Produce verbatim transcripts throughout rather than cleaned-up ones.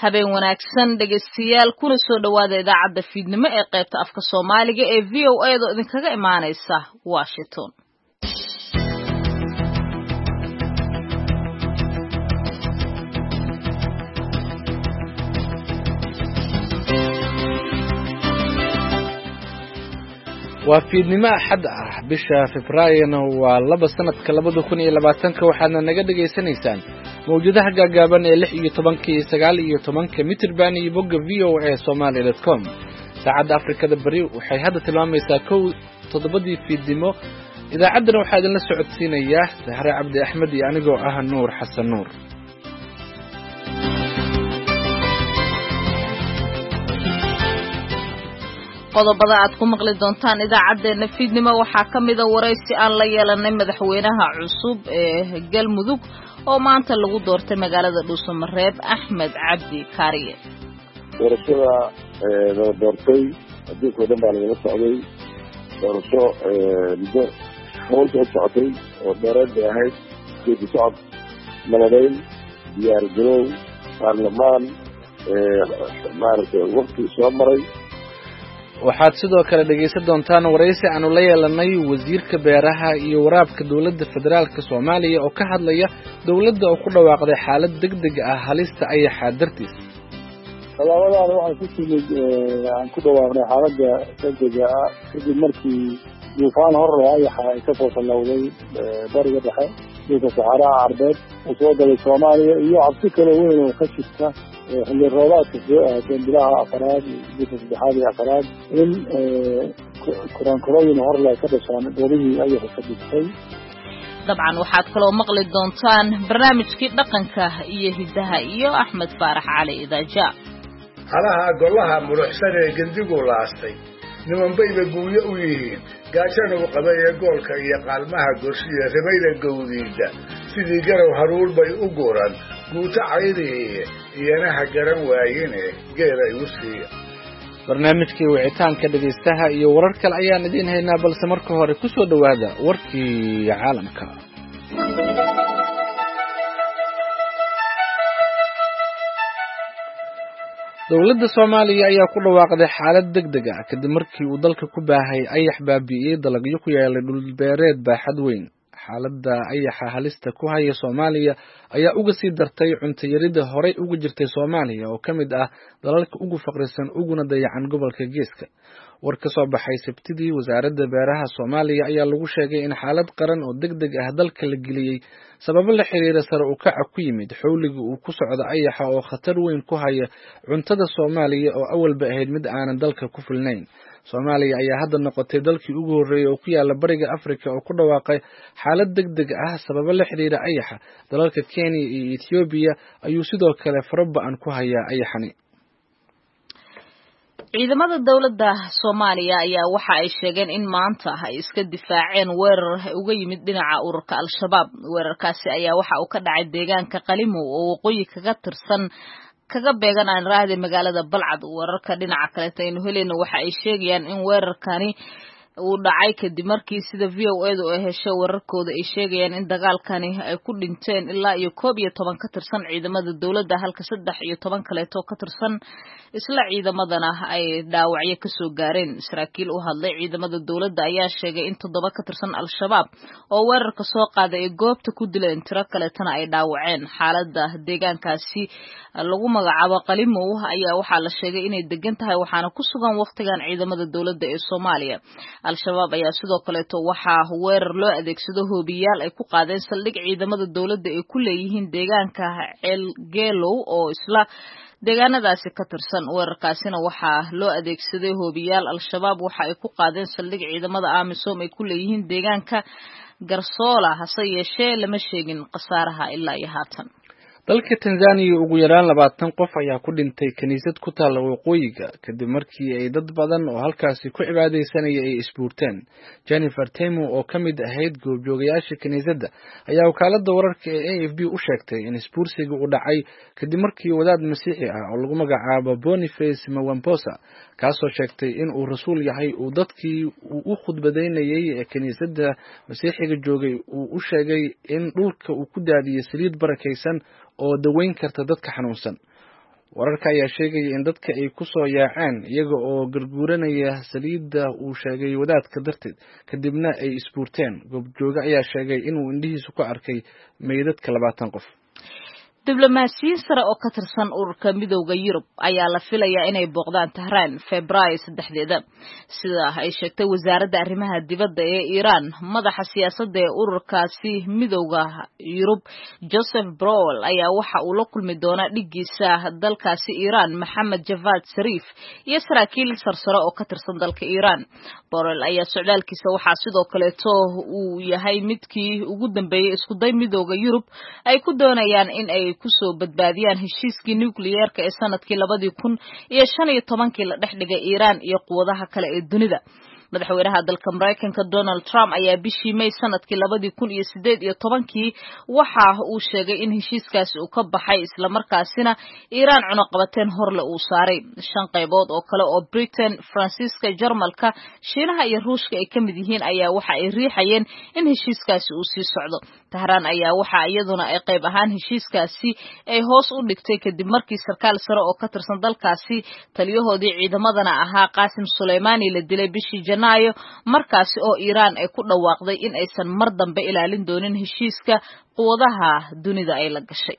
habeen wanaagsan dhegeystayaal kuna soo dhawaada idaacadda fiidnimo ee qaybta afka Soomaaliga ee V O A da idinkaga imaanaysa Washington. waa fiidnimo axad ah bisha Febraayo waa laba sanadka labada kun iyo labaatanka waxaadna naga dhageysanaysaan mawjadaha gaagaaban ee lix iyo tobanka iyo sagaal iyo tobanka mitirban iyo bogga v o a somali dot com. saacadda Afrikada Bari waxay hadda tilmaamaysaa kow toddobadii fiidnimo. idaacaddana waxaa idinla socodsiinaya Sahre Cabdi Axmed iyo anigoo ah Nuur Xasan Nuur. qodobada aad ku maqli doontaan idaacadeena fiidnimo waxaa kamid ah waraysi aan la yeelanay madaxweynaha cusub ee Galmudug oo maanta lagu doortay magaalada Dhuusamareeb Axmed Cabdi Kaariye. doorashada la doortay adduunka dhan baa laga socday doorasho muddo howlka socotay oo dheeraad ahayd geedi socod maladeyn diyaar garow baarlamaan maaragtay waqti soo maray. waxaad sidoo kale dhageysan doontaan waraysi aanu la yeelanay wasiirka beeraha iyo waraabka dawladda federaalka Soomaaliya oo ka hadlaya dawladda oo ku dhawaaqday xaalad degdeg ah halista ayaxa dartiis. talaabadana waxay ku timid aan ku dhawaaqnay xaaladda degdega ah kadib markii duufaan hor ayaxa ay ka soo salowday bariga dhexe dhulka Saxaraha Carbeed oo soo galay Soomaaliya iyo cabsi kale weyn oo ka jirta xilli roobaadka soo aaday bilaha afraad iyo saddexaad iyo afraad in koronkorooyin hor la ka dhashaan goobihii ayaxa ka dhigtay. dabcan waxaad kaloo maqli doontaan barnaamijkii dhaqanka iyo hidaha iyo Axmed Faarax Cali Idaaja. halaha golaha muruxsan ee gandigu laastay niman bayba guuyo u yihiin gaajana u qabay ee goolka iyo qaalmaha gorshiya rabayda gowdiida sidii garow haruur bay u guuran guuta cayriye iyanaha garan waayine geela igu siiya. barnaamijkii wicitaanka dhegeystaha iyo warar kale ayaan idiin haynaa balse marka hore ku soo dhawaada warkii caalamka. dawladda Soomaaliya ayaa ku dhawaaqday xaalad degdeg ah kadib markii uu dalka ku baahay ayax baabi'iyay dalagyo ku yaala dhul beereed baaxad weyn. xaaladda ayaxa halista ku haya Soomaaliya ayaa uga sii dartay cunto yarida horey uga jirtay Soomaaliya oo kamid ah dalalka ugu faqrisan uguna dayacan gobolka Geeska. war ka soo baxay Sabtidii wasaaradda beeraha Soomaaliya ayaa lagu sheegay in xaalad qaran oo degdeg ah dalka la geliyay sababo la xiriira sare u kaca ku yimid xawliga uu ku socdo ayaxa oo khatar weyn ku haya cuntada Soomaaliya oo awalba ahayd mid aanan dalka ku filnayn. Soomaaliya ayaa hadda noqotay dalkii ugu horeeyay oo ku yaala bariga Afrika oo ku dhawaaqay xaalad degdeg ah sababo la xiriira ayaxa. dalalka Kenya iyo Ethiopia ayuu sidoo kale faraba'an ku haya ayaxani. ciidamada dawladda Soomaaliya ayaa waxa ay sheegeen in maanta ay iska difaaceen weerar uga yimid dhinaca ururka Al-Shabaab. weerarkaasi ayaa waxa uu ka dhacay deegaanka Qalimo oo waqooyi kaga tirsan kaga beegan aan raadi magaalada Balcad. wararka dhinaca kale aynu helayno waxa ay sheegayaan in weerarkani uu dhacay kadib markii sida V O A du ay heshay wararkooda ay sheegayaan in dagaalkani ay ku dhinteen ilaa iyo koob iyo toban ka tirsan ciidamada dawladda halka saddex iyo toban kale oo ka tirsan isla ciidamadana ay dhaawacyo ka soo gaareen. saraakiil u hadlay ciidamada dawladda ayaa sheegay in toddoba ka tirsan Al-Shabaab oo weerarka soo qaaday ee goobta ku dileen tiro kale tana ay dhaawaceen. xaaladda deegaankaasi lagu magacaabo Qalimo ayaa waxa la sheegay inay degan tahay waxaana ku sugan waqtigan ciidamada dawladda ee Soomaaliya. Al-Shabaab ayaa sidoo kale waxa weerar loo adeegsado hoobiyaal ay ku qaadeen saldhig ciidamada dawladda ay ku leeyihiin deegaanka Elgeelo oo isla deegaanadaasi ka tirsan. weerarkaasina waxa loo adeegsaday hoobiyaal Al-Shabaab waxa ay ku qaadeen saldhig ciidamada AMISOM ay ku leeyihiin deegaanka Garsoola hase yeeshee lama sheegin khasaaraha ilaa iyo haatan. dalka Tanzania ugu yaraan labaatan qof ayaa ku dhintay kaniisad ku taal waqooyiga kadib markii ay dad badan oo halkaasi ku cibaadeysanayay ay isbuurteen. Jennifer Temu oo kamid ahayd goobjoogayaasha kaniisadda ayaa wakaaladda wararka ee A F P u sheegtay in isbuursiga uu dhacay kadib markii wadaad Masiixi ah oo lagu magacaabo Boniface Mwamposa kaasoo sheegtay in uu rasuul yahay uu dadkii uu u khudbadeynayay ee kaniisadda Masiixiga joogay uu u sheegay in dhulka uu ku daadiyay saliid barakaysan oo daweyn karta dadka xanuunsan. wararka ayaa sheegaya in dadka ay ku soo yaaceen iyaga oo garguuranaya saliidda uu sheegay wadaadka darteed kadibna ay isbuurteen. goobjooge ayaa sheegay inuu indhihiisu ku arkay meydadka labaatan qof. diblomaasiyiin sare oo ka tirsan ururka midowda Yurub ayaa la filayaa inay booqdaan Tehran Febraayo saddexdeeda sida ay sheegtay wasaaradda arrimaha dibadda ee Iran. madaxa siyaasadda ee ururkaasi midowda Yurub Joseph Borrell ayaa waxa uu la kulmi doonaa dhigiisa dalkaasi Iran Mohammad Javad Zarif iyo saraakiil sarsare oo ka tirsan dalka Iran. Borrell ayaa socdaalkiisa waxaa sidoo kaleeto uu yahay midkii ugu dambeeyay isku day midowda Yurub ay ku doonayaan in ay kusoo badbaadiyaan heshiiskii nuclearka ee sanadkii labadii kun iyo shan iyo tobankii la dhex dhigay Iran iyo quwadaha kale ee dunida. madaxweynaha dalka Mareykanka Donald Trump ayaa bishii May sanadkii labadii kun iyo sideed iyo tobankii waxa uu sheegay in heshiiskaasi uu ka baxay isla markaasina Iran cunaqabateen horle uu saaray. shan qaybood oo kale oo Britain, Faransiiska, Jarmalka, Shiinaha iyo Ruushka ay kamid yihiin ayaa waxa ay riixayeen in heshiiskaasi uu sii socdo. Tehran ayaa waxa iyaduna ay qayb ahaan heshiiskaasi ay hoos u dhigtay kadib markii sarkaal sare oo ka tirsan dalkaasi taliyahoodii ciidamadana ahaa Qasim Soleimani la dilay bishii Janaayo markaasi oo Iran ay ku dhawaaqday in aysan mar dambe ilaalin doonin heshiiska quwadaha dunida ay la gashay.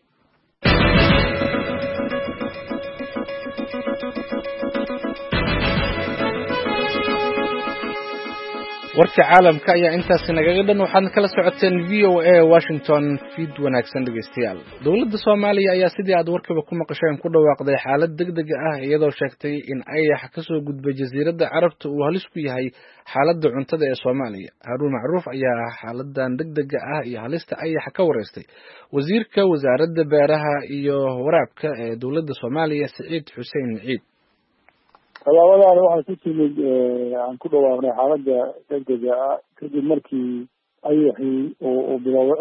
warka caalamka ayaa intaas nagaga dhan. waxaad kala socoteen V O A Washington. feed wanaagsan dhageystayaal. dowladda Soomaaliya ayaa sidii aad warkaba ku maqasheen ku dhawaaqday xaalad degdeg ah iyadoo sheegtay in ayax ka soo gudbay jasiiradda Carabta uu halis ku yahay xaaladda cuntada ee Soomaaliya. Haruun Macruuf ayaa xaaladan degdega ah iyo halista ayax ka wareystay wasiirka wasaaradda beeraha iyo waraabka ee dowladda Soomaaliya Saciid Xuseen Ciid. tallaabadaan waxay ku timid aan ku dhawaaqnay xaaladda degdega ah kadib markii ayaxii uu bilowday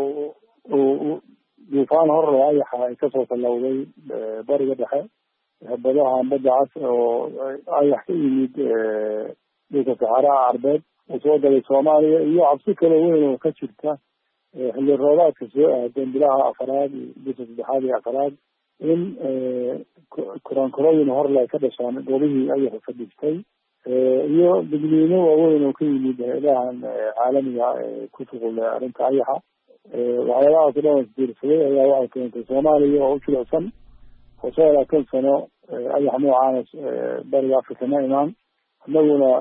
duufaan hore ayaxa ay kasoo tallawday bariga dhexe badaha badda cas oo ayax ka yimid dhulka saxaraha carbeed oo soo galay Soomaaliya iyo cabsi kale weyn oo ka jirta xilli roobaadka soo aadan bilaha afaraad bisha saddexaad iyo afaraad in koronkorooyin horle ka dhashaan goobihii ayaxa fadhiistay iyo digniino waaweyn oo ka yimid hay'adahan caalamiga ee ku shuqul leh arrinta ayaxa. waxyaalahaas oo dhan isbiirsaday ayaa waxay keentay Soomaaliya oo u jilicsan oo soo laatan sano ayax noocaana bariga Afrika ma imaan. annaguna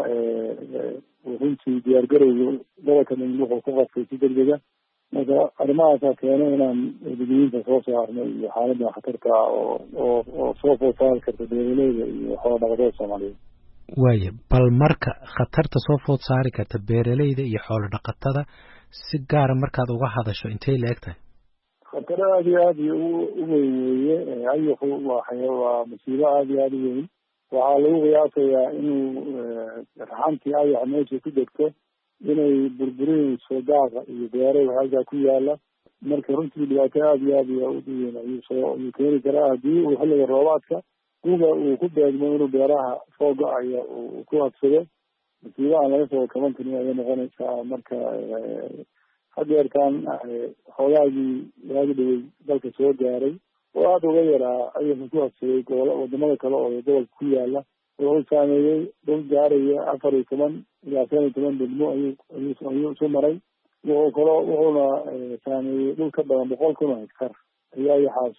runtii diyaargarowga gobolka wuxuu ku qasbay si degdega. marka arrimahaasaa keenay inaan digniinta soo saarnay iyo xaaladda khatarta oo oo oo soo food saari karta beeraleyda iyo xoolo dhaqatada Soomaaliyeed. waaya bal marka khatarta soo food saari karta beeraleyda iyo xoolo dhaqatada si gaara markaad uga hadasho intay la eg tahay? khatar aad iyo aad iyo u weyn weeye. ayaxu waa waa musiibo aad iyo aad u weyn. waxaa lagu qiyaasayaa inuu raxantii ayax meesha ku degto inay burburinayso daaqa iyo beeraha halkaa ku yaala. marka runtii dhibaato aad iyo aad iyo u weyn ayuu soo ayuu keeni karaa haddii uu xilliga roobaadka guga uu ku beegmo inuu beeraha soo go-aya uu ku habsado. musiibo aan laga soo kaban karin ayay noqonaysaa. marka hadeertaan xoogaagii waagi dhawey dalka soo gaaray oo aada uga yaraa ayaxu ku habsaday gobol wadamada kale oo gobolka ku yaala wuxuu saameeyey dhul gaaraya afar iyo toban ilaa shan iyo toban degmo ayuu ayuu ayuu isu maray. wuxuu kaloo wuxuuna saameeyey dhul ka badan boqol kun oo hektar ayaa ayaxaas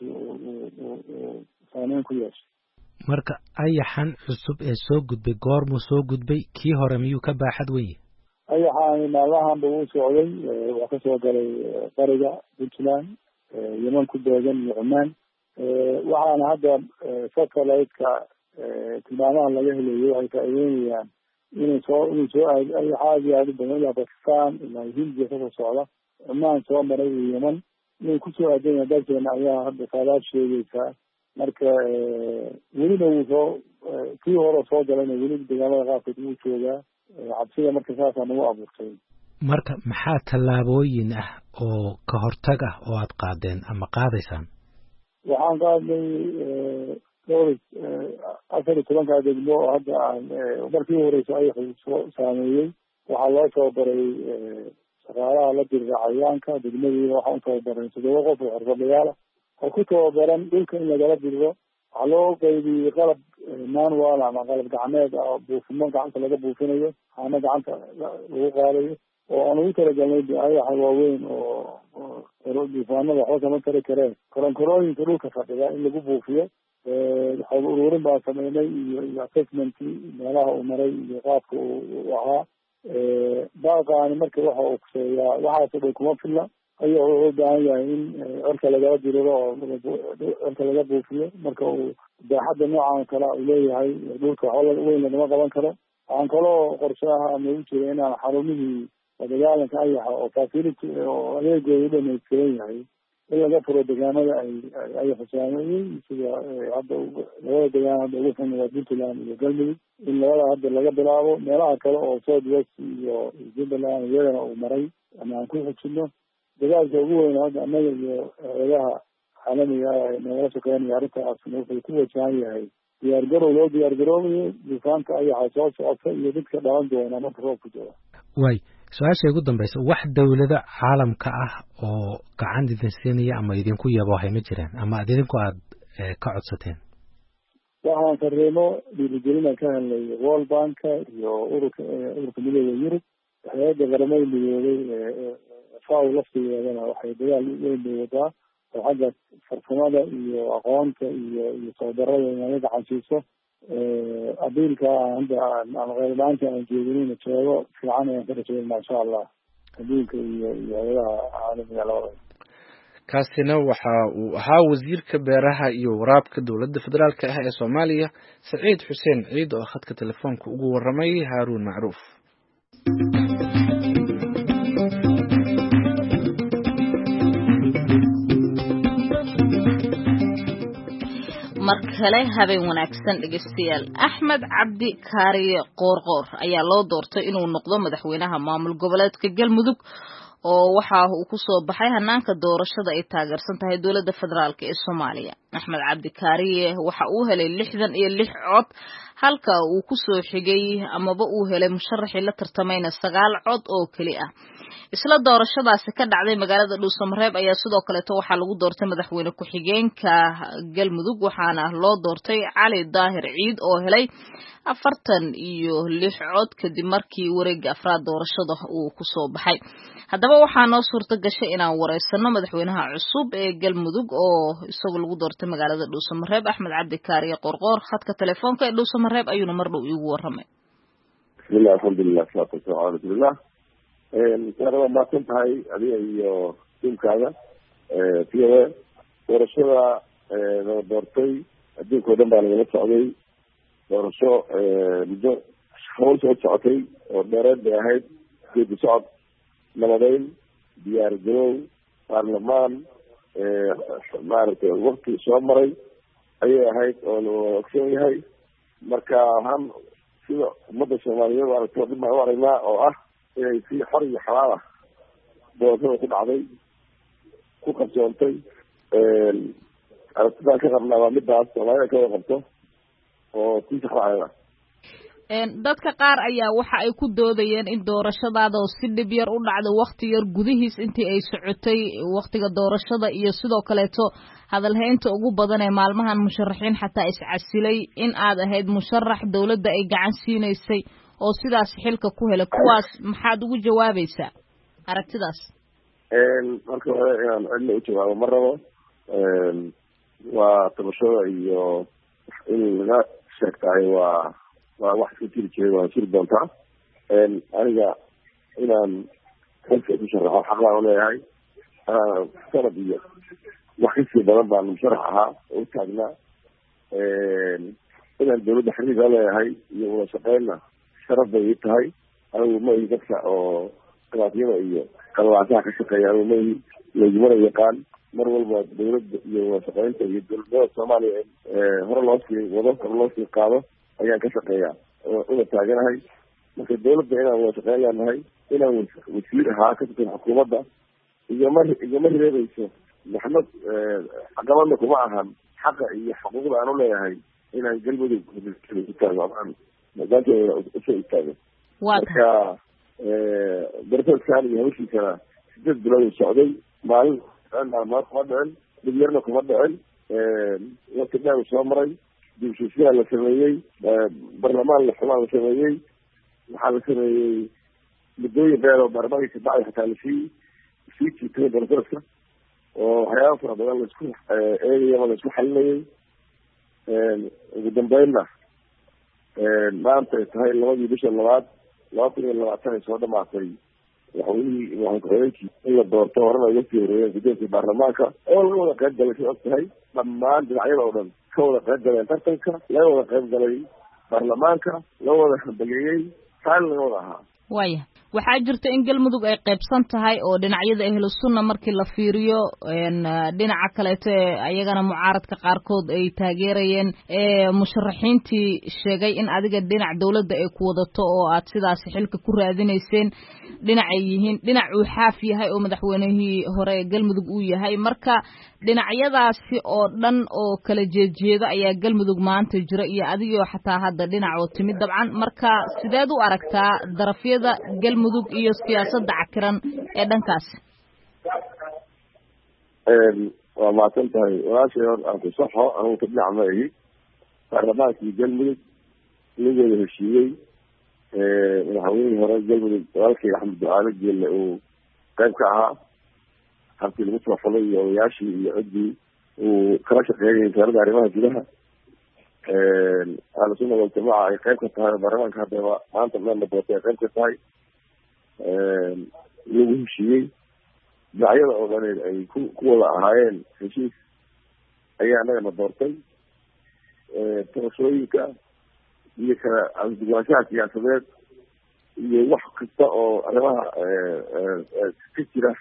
uu saameyn ku yeeshay. marka ayaxan cusub ee soo gudbay goormuu soo gudbay? kii hore miyuu ka baaxad weyn yahay? ayaxaani maalmahanba uu socday. waa kasoo galay bariga Puntland, yeman ku beegan iyo Cumaan. waxaana hadda satellite-ka tilmaamaha laga helayo waxay faa'iideynayaan inay soo inay soo aad ayax aad iyo aad u badan ilaa Bakistan ilaa Hindiya kasoo socda, Cumaan soo maray iyo Yeman inay kusoo aadeen dalkeena ayaa hadda saadaad sheegaysaa. marka welina wuu soo kii hore soo galayna weli dagaalada qaarkood wuu joogaa. cabsida marka saasaa nagu abuurtay. marka maxaa tallaabooyin ah oo ka hortag ah oo aad qaadeen ama qaadaysaan? waxaan qaadnay dhowr afar iyo tobankaa degmo oo hadda aan markii u horeysa ayaxu soo saameeyey. waxaa loo tababaray shaqaalaha la dirira cayayaanka degmadii. waxaan u tababaray toddoba qof oo xirfadlayaal ah oo ku tababaran dhulka in lagala diriro waxaa loo qaybiyey qalab manual ama qalab gacmeed ah buufimo gacanta laga buufinayo haana gacanta lagu qaadayo oo aan ugu talagalnay ayaxa waaweyn oo duufaanada waxba kama tari kareen koronkorooyinka dhulka fadhida in lagu buufiyo xoog ururin baa sameynay iyo iyo assessmentkii meelaha uu maray iyo qaabka uu ahaa baaqaani marka waxa uu kuseeyaa waxaasoo dhan kuma filla ayaa wuxuu u baahan yahay in cirka lagala diriro oo cirka laga buufiyo marka uu baaxadda noocan kale uu leeyahay dhulka waxba weyn lagama qaban karo waxaan kaloo qorshaha ama u jira inaan xarumihii dagaalanka ayaxa oo facility oo adeegooda u dhamaystiran yahay in laga furo degaamada ay ayaxa saameeyey sida hadda labada degaan hadda ugu xun waa puntland iyo galmudug in labada hadda laga bilaabo meelaha kale oo south west iyo jubbaland iyadana uu maray ama aan ku xujino dagaalka ugu weyn hadda annaga iyo eedaha caalamiga ah nagala shaqeynaya arrintaasna wuxuu ku wajahan yahay diyaargarow loo diyaargaroobayo duufaanka ayaxa soo socota iyo dadka dhalan doona marka roobku jiro way su-aasha ugu dambaysa wax dawlado caalamka ah oo gacan idin siinaya ama idinku yaboohay ma jiraan ama ad idinku aada ka codsateen waxaan fariimo dhiirigelina ka helnay world banka iyo ururka ururka midooda yurub hay-adda qaramada midoobay faw laftigeedana waxay dagaal weyn bay wadaa oo xagga farsamada iyo aqoonta iyo iyo tababarada inaga gacansiiso abiilka hadda ama qeylbaanta aan jeedinina jeego fiican ayaan ka rajeynaa insha allah abiilka iyo iyo hay-adaha caalamiga labada kaasina waxa uu ahaa wasiirka beeraha iyo waraabka dowladda federaalka ah ee Soomaaliya Saciid Xuseen Ciid oo khadka telefoonka ugu waramay Haaruun Macruuf. markale habeen wanaagsan dhageystayaal Axmed Cabdi Kaariye Qoorqoor ayaa loo doortay inuu noqdo madaxweynaha maamul goboleedka Galmudug oo waxa uu ku soo baxay hanaanka doorashada ay taageersan tahay dowladda federaalka ee Soomaaliya. Axmed Cabdi Kaariye waxa uu helay lixdan iyo lix cod halka uu ku soo xigay amaba uu helay musharaxii la tartamayna sagaal cod oo kali ah. isla doorashadaasi ka dhacday magaalada Dhuusamareeb ayaa sidoo kale waxa lagu doortay madaxweyne ku-xigeenka Galmudug waxaana loo doortay Cali Daahir Ciid oo helay afartan iyo lix cod kadib markii wareegga afraad doorashada uu ku soo baxay. haddaba waxaa noo suurta gashay inaan wareysano madaxweynaha cusub ee Galmudug oo isagu lagu doortay magaalada Dhuusamareeb Axmed Cabdi Kaariye Qoorqoor khadka telefoonka ee Dhuusamareeb ayuuna mar dhow iigu waramay. bismillah alxamdulilah salaatu wasalaamu ala rasuulillah waa mahadsan tahay adiga iyo tiimkaaga p o a doorashada la doortay adduunka o dhan baa lagala socday doorasho muddo hawl soo socotay oo dheereed bay ahayd geedi socod nabadeyn diyaar garow baarlamaan maaragtay wakti soo maray ayay ahayd oo la ogsoon yahay marka waxaan sida ummadda soomaaliyeed aragto dhib baan u aragnaa oo ah inay si xor iyo xalaal ah doorashada ku dhacday ku qarsoontay aragtidaan ka qabnaa waa midaas soomaalida ka wada qabto oo si saxraacda dadka qaar ayaa waxa ay ku doodayeen in doorashadaada oo si dhib yar u dhacday waqti yar gudihiis intii ay socotay waqtiga doorashada iyo sidoo kaleeto hadalhaynta ugu badan ee maalmahan musharaxiin xataa iscasilay in aad ahayd musharax dawladda ay gacan siinaysay oo sidaas xilka ku helay kuwaas maxaad ugu jawaabaysaa aragtidaas marka hore inaan cidna u jawaabo ma rabo waa tabashada iyo in laga sheegtahay waa waa wax iska jiri jiray waa jiri doontaa aniga inaan xilka ku sharaxo xaq baan uleeyahay sanad iyo wax kasii badan baan musharax ahaa oo u taagnaa inaan dawladda xiriir la leeyahay iyo wada shaqeynna sharaf bay ii tahay anigu ma ihi dadka oo khilaafyada iyo qalwaasaha ka shaqeeya anigu ma ihi laygumana yaqaan mar walba dawladda iyo wada shaqeynta iyo dowladnimada soomaaliya hore loo sii wado hore loo sii qaado ayaan ka shaqeeyaa una taaganahay marka dawladda inaan wada shaqeyn leenahay inaan wasiir ahaa ka tirsan xukuumadda igama igama reebayso maxmed caqabadna kuma ahan xaqa iyo xuquuqda aan uleeyahay inaan galmudug utaago amaan maadaanteeda usoo istaago marka darasaskan iyo hawshiisana sideed bilood socday maalin maalmood kuma dhicin dhib yarna kuma dhicin waqti dheer soo maray dibshiisiyaa la sameeyey barlamaan la xumaan la sameeyey waxaa la sameeyey muddooyin dheer oo baarlamaanka kabacdi xataa lasii sii jiitay barbaradka oo waxyaaba fara badan laisku eegay ama laisku xalinayay ugu dambeynna maanta ay tahay labadii bisha labaad laba kun iyo labaatan ay soo dhamaatay madaxweynihii madaxweynkii in la doorto horena ay uga sii horeeyeen gudoonka baarlamaanka oo laga wada qayb galay si og tahay dhammaan dhinacyada oo dhan ka wada qayb galeen tartanka laga wada qayb galay baarlamaanka laga wada hambalyeeyey taana laga wada ahaa waya waxaa jirta in galmudug ay qaybsan tahay oo dhinacyada ahlu sunna markii la fiiriyo dhinaca kaleeto ayagana mucaaradka qaarkood ay taageerayeen musharaxiintii sheegay in adiga dhinac dawladda ay ku wadato oo aad sidaas xilka ku raadinayseen dhinacay yihiin dhinac uu xaaf yahay oo madaxweynihii hore galmudug uu yahay marka dhinacyadaasi oo dhan oo kala jeedjeeda ayaa galmudug maanta jira iyo adigoo xataa hadda dhinac oo timid dabcan marka sideed u aragtaa darafyada galmudug iyo siyaasadda cakiran ee dhankaas waa mahadsan tahay walaashay hor aan ku saxo anugu ka dhinac ma ihi baarlamaankii galmudug lageeda heshiiyey madaxweynihii hore galmudug walaalkay axmed ducaale geelle uu qayb ka ahaa halkii lagu soo xulay iyo odayaashii iyo ciddii uu kala shaqeeyay wasaaradda arrimaha gudaha ahlu sunna waljamaaca ay qayb ka tahay oo baarlamaanka haddaba maanta dhan la doortay ay qayb ka tahay lagu heshiiyey dhinacyada oo dhan ay ku ku wada ahaayeen heshiis ayaa anagana doortay doorashooyinka iyo kala ansugaanshaha siyaasadeed iyo wax kasta oo arrimaha ka jira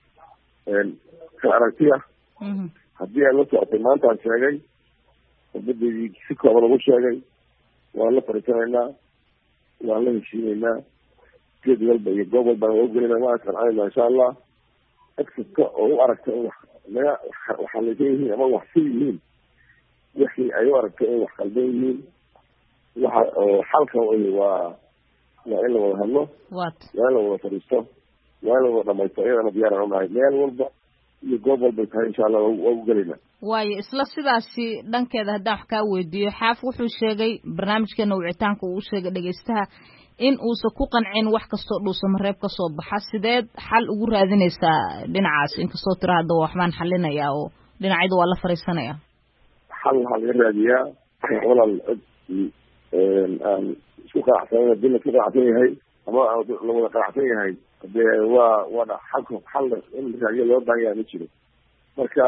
kala aragtiya haddii aad la socotay maantaan sheegay khudbadaydii si kooban ugu sheegay waan la fariisanaynaa waan la heshiinaynaa geed walba iyo goob walbana waa ugelinaa waa isqancanayna insha allah cid kasta oo u aragta in wax naga waxalaysan yihiin ama wax si yihiin wixii ay u aragta in wax qaldan yihiin waxa oo xalka waa waa in la wada hadlo waa in la wada fadhiisto waa in la wada dhamaysto iyadana diyaaran unahay meel walba iyo goob walbay tahay insha allah waa ugelinaa waayo isla sidaasi dhankeeda haddaan wax kaa weydiiyo xaaf wuxuu sheegay barnaamijkeena wicitaanka uu sheegay dhegaystaha in uusan ku qancin wax kastoo dhuusamareeb ka soo baxa sideed xal ugu raadinaysaa dhinacaas inkastoo tira hadda waxbaan xalinayaa oo dhinacyada waa la fariisanaya xal waxaa laga raadiyaa walaal cid aan isku qanacsan hadii la isku qanacsan yahay ama la wada qanacsan yahay dee waa waana xalka xal in la raadiyo loo baahan yahay ma jiro marka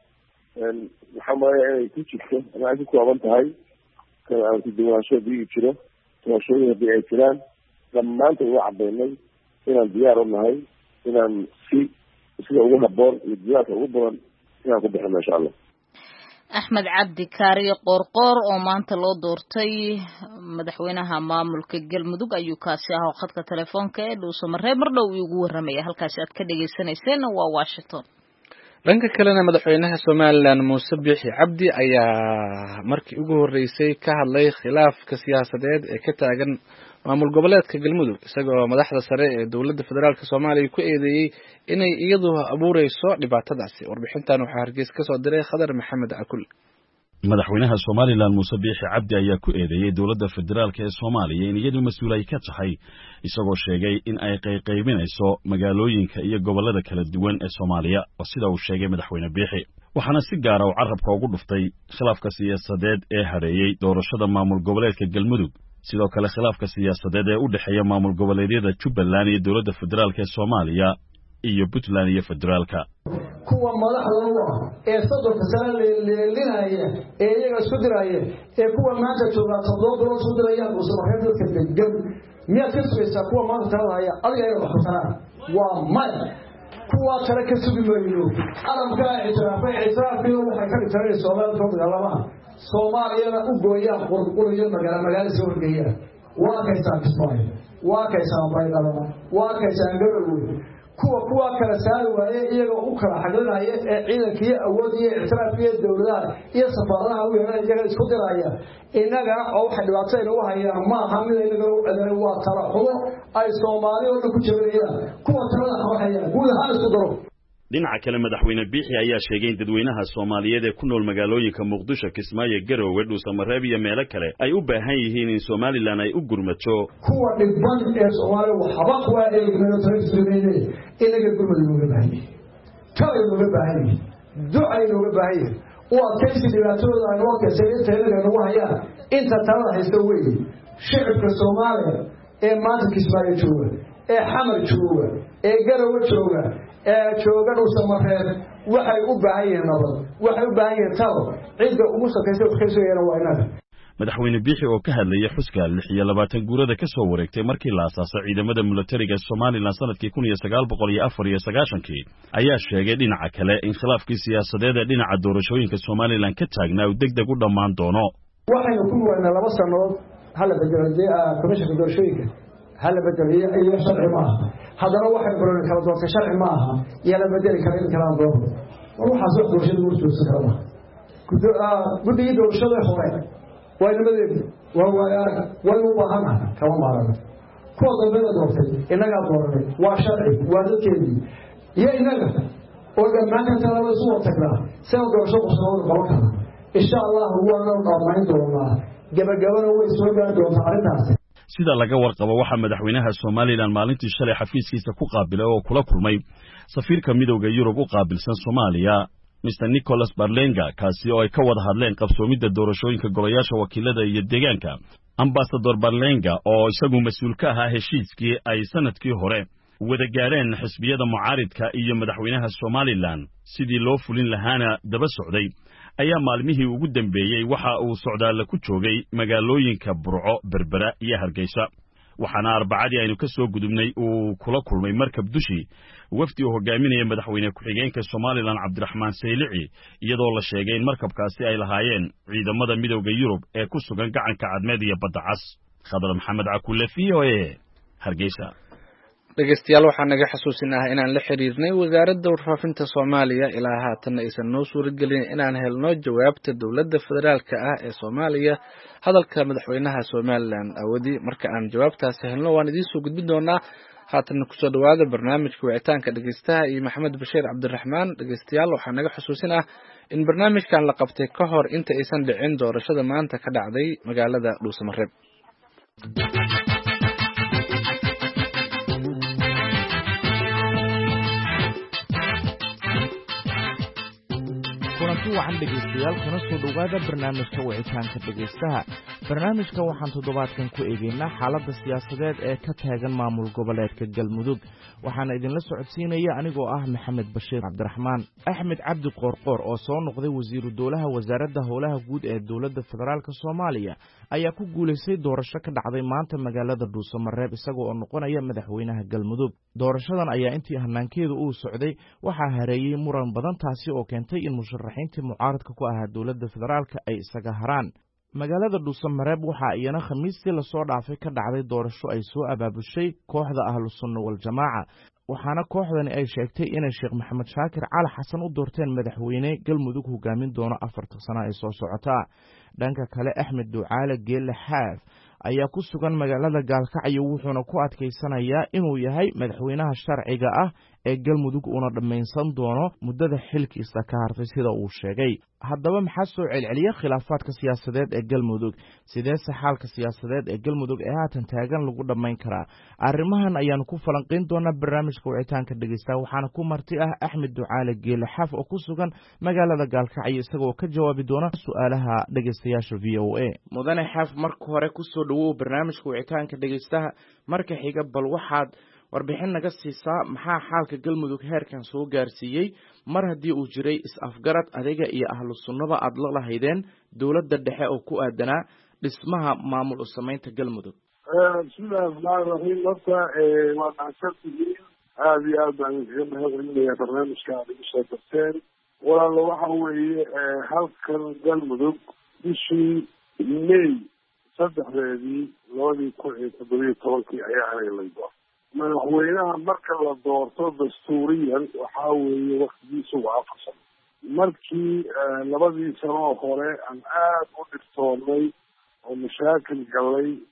waxaa malaya inay ku jirto ama ay ku kooban tahay kan aan ku duwanaansho hadii jiro doorashooyin haddii ay jiraan dhammaantood waa cadaynay inaan diyaar u nahay inaan si sida ugu haboon iyo diyaarka ugu badan inaan ku bixino insha allah axmed cabdi kaariye qoorqoor oo maanta loo doortay madaxweynaha maamulka galmudug ayuu kaasi ahaa oo khadka telefoonka ee dhuusamareeb mar dhow iigu warramaya halkaasi aad ka dhagaysanayseen waa washington dhanka kalena madaxweynaha somalilan muuse biixi cabdi ayaa markii ugu horreysay ka hadlay khilaafka siyaasadeed ee ka taagan maamul goboleedka galmudug isagoo madaxda sare ee dowladda federaalk soomaaliya ku eedeeyey inay iyadu abuureyso dhibaatadaasi warbixintan waxaa hargeysa ka soo diray khadar maxamed cakul madaxweynaha somalilan muuse biixi cabdi ayaa ku eedeeyey dowladda federaalk ee soomaaliya in iyadu mas-uul ay ka tahay isagoo sheegay in ay qayqaybinayso magaalooyinka iyo gobollada kala duwan ee soomaaliya oo sida uu sheegay madaxweyne biixi waxaana si gaara uu carrabka ugu dhuftay khilaafka siyaasadeed ee hareeyey doorashada maamul goboleedka galmudug sidoo kale khilaafka siyaasadeed ee u dhexeeya maamul goboleedyada jubbaland iyo dowladda federaalk ee soomaaliya iyo puntland iyo federaalka kuwa madaxda u ah ee soddonka sano leelinaya ee iyaga isku diraya ee kuwa maanta joogaa toddoba bilood isku dirayaan dhuusamareeb dadka degan miyaad ka sugaysaa kuwa maanta talada haya adiga ayaga waxkusanaa waa maya kuwa kale ka sugi mayno calamkaa ictiraafay ictiraafkiidu waxay ka dhigtaan soomaalida soo dagaalamaha soomaaliyana u gooyaan qurquriyo magaala magaala soo horgeeyaan waa kaysaan kismaayo waa kaysaan baydhabo waa kaysaan gabalwey kuwa kuwa kala saari waaye iyagoo u kala xaglinaya ee ciidanka iyo awood iyo ictiraafka iyo dowladaha iyo safaaradaha u yeelan iyaga isku diraya innaga oo waxay dhibaato inagu hayaan maaha mid inaga u cedanay waa tala xumo ay soomaali oo dhan ku jabinayaan kuwa talada haba hayaan guud ahaan isku daro dhinaca kale madaxweyne biixi ayaa sheegay in dadweynaha Soomaaliyeed ee ku nool magaalooyinka Muqdisho, Kismaayo, Garowe, Dhuusamareeb iyo meelo kale ay u baahan yihiin in Somaliland ay u gurmato kuwa dhibban ee Soomaaliya waxba ku eegmano taasireenay inaga gurmad looga baahan yahay kale looga baahan yahay ducay looga baahan yahay oo adkaysi dhibaatooda ay waqti sayidteena lagu hayaan inta talada haysta weey shacabka Soomaaliya ee maanta Kismaayo jooga ee xamar jooga ee Garowe jooga ee jooga Dhuusamareeb waxay u baahan yihiin nabad waxay u baahan yihiin talo cidda ugu shaqeysa waxaysoyeen waa inaga madaxweyne biixi oo ka hadlayay xuska lix iyo labaatan guurada ka soo wareegtay markii la aasaasay ciidamada militariga Soomaaliland sanadkii kun iyo sagaal boqol iyo afar iyo sagaashan-kii ayaa sheegay dhinaca kale in khilaafkii siyaasadeed ee dhinaca doorashooyinka Soomaaliland ka taagnaa uu degdeg u dhammaan doono waxaynu ku wayna laba sanadood hal bedelay komishanka doorashooyinka hal bedelay iyo sharci ma aha haddana waxay baran kala doortay sharci ma aha iyo la bedeli kara in kala dooro waxa soo doorashada uu soo saarama guddiga doorashada hore waa nimadeedu waa waayaan way u baahan kama maaran kuwa dambeeda doortay inaga dooranay waa sharci waa dadkeedii iyo inaga oo dhammaan talada soo tagnaa soo doorasho qosoo qaban kara insha Allah waana dhamayn doonaa gabagabana way soo gaar doontaa arintaas sida laga warqabo waxa madaxweynaha Soomaaliland maalintii shalay xafiiskiisa ku qaabilay oo kula kulmay safiirka midowga Yurub u qaabilsan Soomaaliya Mister Nicholas Barlenga kaasi oo ay ka wada hadleen qabsoomidda doorashooyinka golayaasha wakiilada iyo deegaanka Ambassador Barlenga oo isagu mas'uul ka ahaa heshiiskii ay sanadkii hore wada gaareen xisbiyada mucaaridka iyo madaxweynaha Soomaaliland sidii loo fulin lahaana daba socday ayaa maalmihii ugu dambeeyay waxa uu socdaal ku joogay magaalooyinka Burco, Berbera iyo Hargeysa waxaana arbacadii aynu ka soo gudubnay uu kula kulmay markab dushi wafdi oo hogaaminaya madaxweyne ku-xigeenka Soomaaliland Cabdiraxmaan Saylici iyadoo la sheegay in markabkaasi ay lahaayeen ciidamada midowga Yurub ee ku sugan gacanka cadmeed iyo badda cas Khadar Maxamed Cakulle V O A Hargeysa dhegeystayaal waxaan naga xasuusinahay inaan la xiriirnay wasaaradda warfaafinta Soomaaliya ilaa haatan aysan noo suuragelin inaan helno jawaabta dawladda federaalka ah ee Soomaaliya hadalka madaxweynaha Soomaaliland awadi marka aan jawaabtaas helno waan idin soo gudbin doonaa haatan ku soo dhawaada barnaamijka wicitaanka dhegeystaha iyo Maxamed Bashiir Cabdiraxmaan dhegeystayaal waxaan naga xasuusinahay in barnaamijkan la qabtay ka hor inta aysan dhicin doorashada maanta ka dhacday magaalada Dhuusamareeb kulanti wacan dhegeystayaal kuna soo dhowaada barnaamijka wicitaanka dhegeystaha barnaamijka waxaan toddobaadkan ku eegaynaa xaaladda siyaasadeed ee ka taagan maamul goboleedka Galmudug waxaana idinla socodsiinaya anigoo ah Maxamed Bashiir Cabdiraxmaan Axmed Cabdi Qoorqoor oo soo noqday wasiiru dowlaha wasaaradda howlaha guud ee dowladda federaalka Soomaaliya ayaa ku guuleystay doorasho ka dhacday maanta magaalada Dhuusamareeb isagoo noqonaya madaxweynaha Galmudug doorashadan ayaa intii hanaankeedu uu socday waxaa hareeyay muran badan taasi oo keentay in musharaxiintii mucaaradka ku ahaa dowladda federaalka ay isaga haraan magaalada Dhuusamareeb waxa iyana khamiistii la soo dhaafay ka dhacday doorasho ay soo abaabushay kooxda Ahlus Sunna wal Jamaaca waxaana kooxdani ay sheegtay inay Sheekh Maxamed Shaakir Cali Xasan u doorteen madaxweyne Galmudug hogaamin doono afartan sano ay soo socota dhanka kale Axmed Ducaale Geelle Xaaf ayaa ku sugan magaalada Gaalkacyo wuxuuna ku adkeysanayaa inuu yahay madaxweynaha sharciga ah ee Galmudug una dhameynsan doono muddada xilkiisa ka hartay sida uu sheegay haddaba maxaa soo celceliya khilaafaadka siyaasadeed ee Galmudug sidee saxalka siyaasadeed ee Galmudug ee haatan taagan lagu dhameyn karaa arrimahan ayaan ku falanqeyn doonaa barnaamijka wicitaanka dhegeysta waxaana ku marti ah Axmed Ducaale Geelle Xaaf oo ku sugan magaalada Gaalkacyo isagoo ka jawaabi doona su'aalaha dhegeystayaasha V O A mudane Xaaf marka hore ku soo dhawow barnaamijka wicitaanka dhegeystaha marka xiga bal waxaad warbixin naga siisaa maxaa xaalka Galmudug heerkan soo gaarsiiyay mar haddii uu jiray is-afgarad adiga iyo Ahlus Sunnaba aad la lahaydeen dowladda dhexe oo ku aadanaa dhismaha maamul u samaynta Galmudug bismillahi rahmaani rahiim horta waa mahadsantihiin aad iyo aad baan kaga mahadcelinayaa barnaamijka aad igu soo darteen walaalo waxa weeye halkan Galmudug bishii May saddexdeedii labadii kun iyo toddobiyo tobankii ayaa helay madaxweynaha marka la doorto dastuuriyan waxaa weeye waktigiisu waa afar sano markii labadii sano oo hore aan aad u dhibtoonnay oo mashaakil galay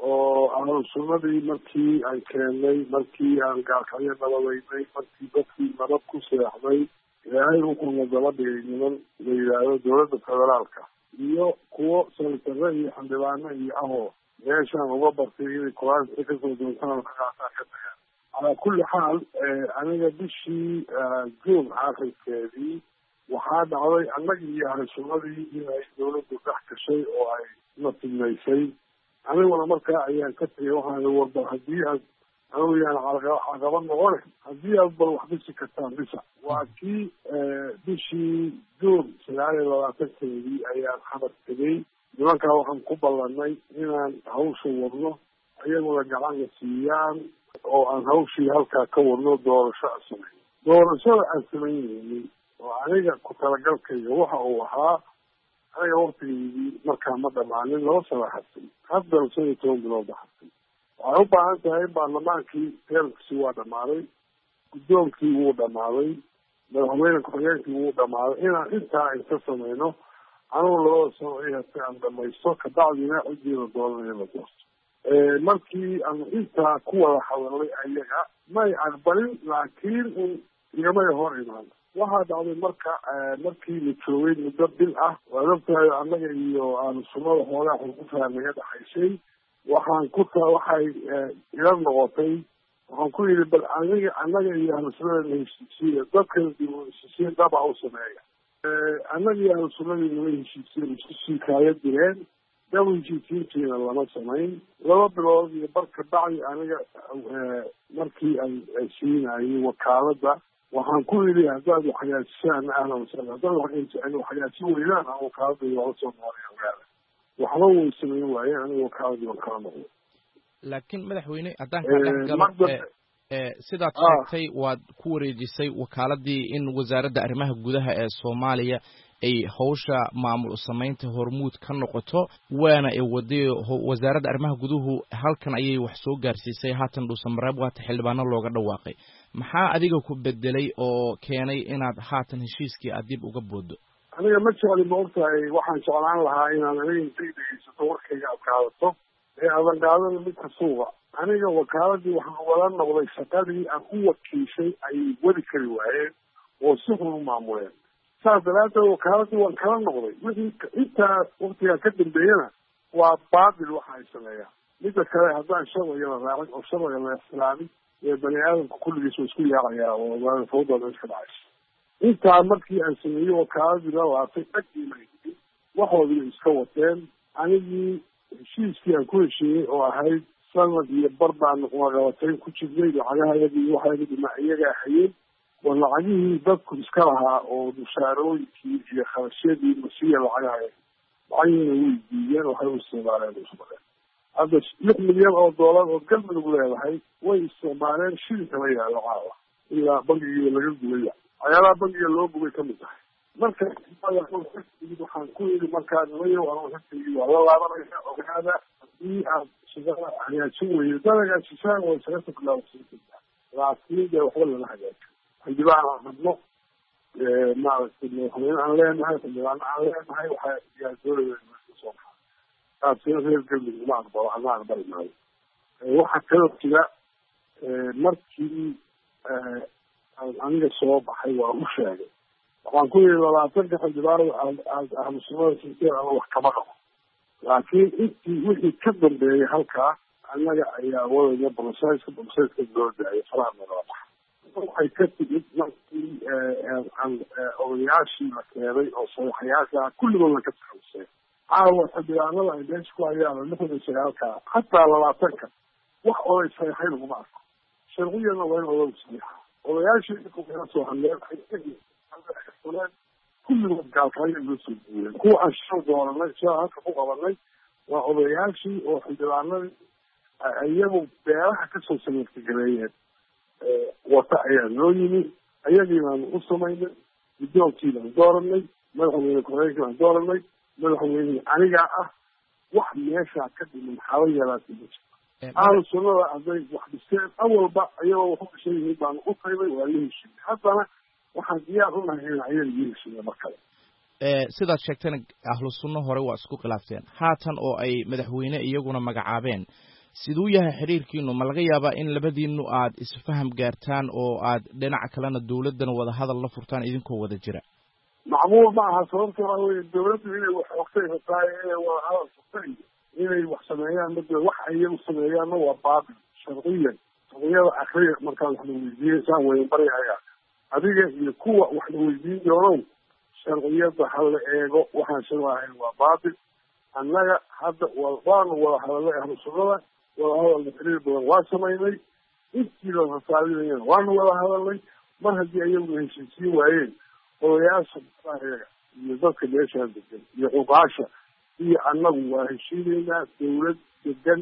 oo ahlu sunnadii markii aan keennay markii aan gaalkacyo nabadeynay markii dadkii nabad ku seexday ilaahay ukuna daba dhigay niman la yidhaahdo dowladda federaalka iyo kuwo salitare iyo xildhibaano iyo ahoo meeshaan uga bartay inay kuraasta kasoo doontaan ka qaataa ka tagaan calaa kulli xaal aniga bishii juun aakhirkeedii waxaa dhacday annagii iyo ahlu sunnadii inay dowladdu dhex gashay oo ay na fidnaysay aniguna markaa ayaan ka tegay waxaan warba haddii aad anigu yaan caqaba noqone haddii aad bal wax dhisi kartaan dhisa waa kii bishii juun sagaal iyo labaatankeedii ayaan xamar tegay nimankaa waxaan ku ballanay inaan hawsha wadno iyaguna gacanna siiyaan oo aan hawshii halkaa ka wadno doorasho aan sameyn doorashada aan samaynaynin oo aniga ku talagalkayga waxa uu ahaa aniga waktigeydii markaa ma dhamaanin laba sano xabtay haddana shan iyo toban bilood ba xabtay waxay u baahan tahay baarlamaankii teerkisi waa dhamaaday guddoonkii wuu dhamaaday madaxweyne ku-xigeenkii wuu dhamaaday inaan intaa inta sameyno anugu labada sano ihata aan dhamaysto kabacdina cidiina doonana la doorto markii aanu intaa ku wada hadalnay ayaga may aqbalin laakiin un igamay hor imaan waxaa dhacday marka markii la joogay muddo bil ah waad ogtahay annaga iyo ahlu sunnada xoogaa xuquuqtaa naga dhaxaysay waxaan ku ta waxay ila noqotay waxaan ku yidhi bal aniga annaga iyo ahlu sunnada na heshiisiiya dadkana dib u heshiisiin daba u sameeya annaga iyo ahlu sunnadii nama heshiisiin isku sii kaaya direen daba heshiisiintiina lama samayn laba bilood iyo barka bacdi aniga markii ay siinayay wakaaladda waxaan ku yidhi haddaad waxyaasisaan ahlan wasahlan haddaad waxyaasi weynaan aan wakaaladda wala soo noolay ogaada waxba way samayn waayeen aniga wakaaladii waan kala noqday laakiin madaxweyne haddaan kaa dhex galo sidaad sheegtay waad ku wareejisay wakaaladii in wasaaradda arrimaha gudaha ee soomaaliya ay hawsha maamul samaynta hormuud ka noqoto waana ay waday wasaaradda arrimaha guduhu halkan ayay wax soo gaarsiisay haatan dhuusamareeb waata xildhibaano looga dhawaaqay maxaa adiga ku bedelay oo keenay inaad haatan heshiiskii aad dib uga boodo aniga ma jecli ma ogtahay waxaan jeclaan lahaa inaad aniga intay dhegeysato warkayga aad qaadato ee aadan qaadana midka suuqa aniga wakaaladii waxaan wala noqday shaqadii aan u wakiishay ayay wadi kari waayeen oo si xun u maamuleen saas daraadeed wakaaladii waan kala noqday wixii intaa waktigaa ka dambeeyana waa baatil waxa ay sameeyaan midda kale haddaan sharciga la raacin oo sharciga la ixtiraamin ee bani aadamka kulligiis waa isku yaacayaa oo fawdooda iska dhacaysa intaa markii aan sameeyey wakaaladii la laatay dhagiima waxoodii iska wateen anigii heshiiskii aan ku heshiiyey oo ahayd sanad iyo bar baan waqabatayn ku jirnay lacagahayagii waxaydima iyaga ahayeen waa lacagihii dadku iska lahaa oo mushaarooyinkii iyo kharashyadii masiya lacagahay lacagihiina way diideen waxay u isticmaaleen usmale hadda lix milyan oo doolar oo galmudug leedahay way isticmaaleen shilinka la yaalo caawa ilaa bangigiiba laga gubaya waxyaalaha bangiga loo gubay kamid tahay marka waxaan ku yidhi markaa nimayo anuu xigtaygi waa la laabanaya ogaada hadii aad shaqada hagaajin weydo dalagaa shishaan waa isaga tuklaasiinta laakiin dee waxba lama hagaajo xildhibaan aan hadno maaragtay madaxweyne aan leenahay xildhibaano aan leenahay waxaa yaa dowlada soo baxa taasina reer galmudug ma aqbalo ama aqbali maayo waxaa kaloo jira markii aniga soo baxay waa u sheegay waxaan ku yidhi labaatanka xildhibaanada ahlu sunnada sinteen ama wax kama qabo laakiin intii wixii ka dambeeyay halkaa annaga ayaa wadaya bolosayska bolosayska loo daayay faraha nagala baxa waxay ka timid markii odayaashii la keenay oo sadaxayaasha kulligood laka taxaliseen caawa xildhibaanada ay meesha ku hayaan lixdan iyo sagaalka hataa labaatanka wax oday saxiixay laguma arko sharciyana waa in odagu saxiixa odayaashii ina soo hadleen kulligood gaalkaayo loo soo duuleen kuwa aan shal dooranay shaa halka ku qabanay waa odayaashii oo xildhibaanadii iyagu beeraha kasoo samiirkagaleeyeen wata ayaa noo yimi ayagiibaanu u samaynay guddoonkii baan dooranay madaxweyne ku-xigeenkii baan dooranay madaxweynihii anigaa ah wax meeshaa ka dhiman xaba yaraatay ma jirto ahlu sunnada hadday wax dhisteen awalba iyagoo waxu dhishan yihiin baanu u tagnay waa la heshiiyey haddana waxaan diyaar unahay in ayaga iyo heshiiya mar kale sidaad sheegtana ahlu sunno hore waa isku khilaafteen haatan oo ay madaxweyne iyaguna magacaabeen siduu yahay xiriirkiinu ma laga yaabaa in labadiinu aad isfaham gaartaan oo aad dhinaca kalena dawladdana wada hadal la furtaan idinkoo wada jira macmuul ma aha sababta waxa weye dawladdu inay wax ogtay rabtaa inay wada hadal furtay inay wax sameeyaan mada wax ayagu sameeyaanna waa baabil sharciyan sharciyada akriya markaad wax la weydiiyeysaan wayn baryahayaa adiga iyo kuwa wax la weydiin doonow sharciyada ha la eego waxaan sharwahayn waa baabil annaga hadda waanu wada hadalnay ahlu sunnada wada hadalna xiriir badan waa samaynay intii la rasaadinayana waanu wada hadalnay mar haddii ayaguna heshiisiin waayeen odayaasha ayaga iyo dadka meeshaa degan iyo cuqaasha iyo annagu waa heshiinaynaa dawlad degan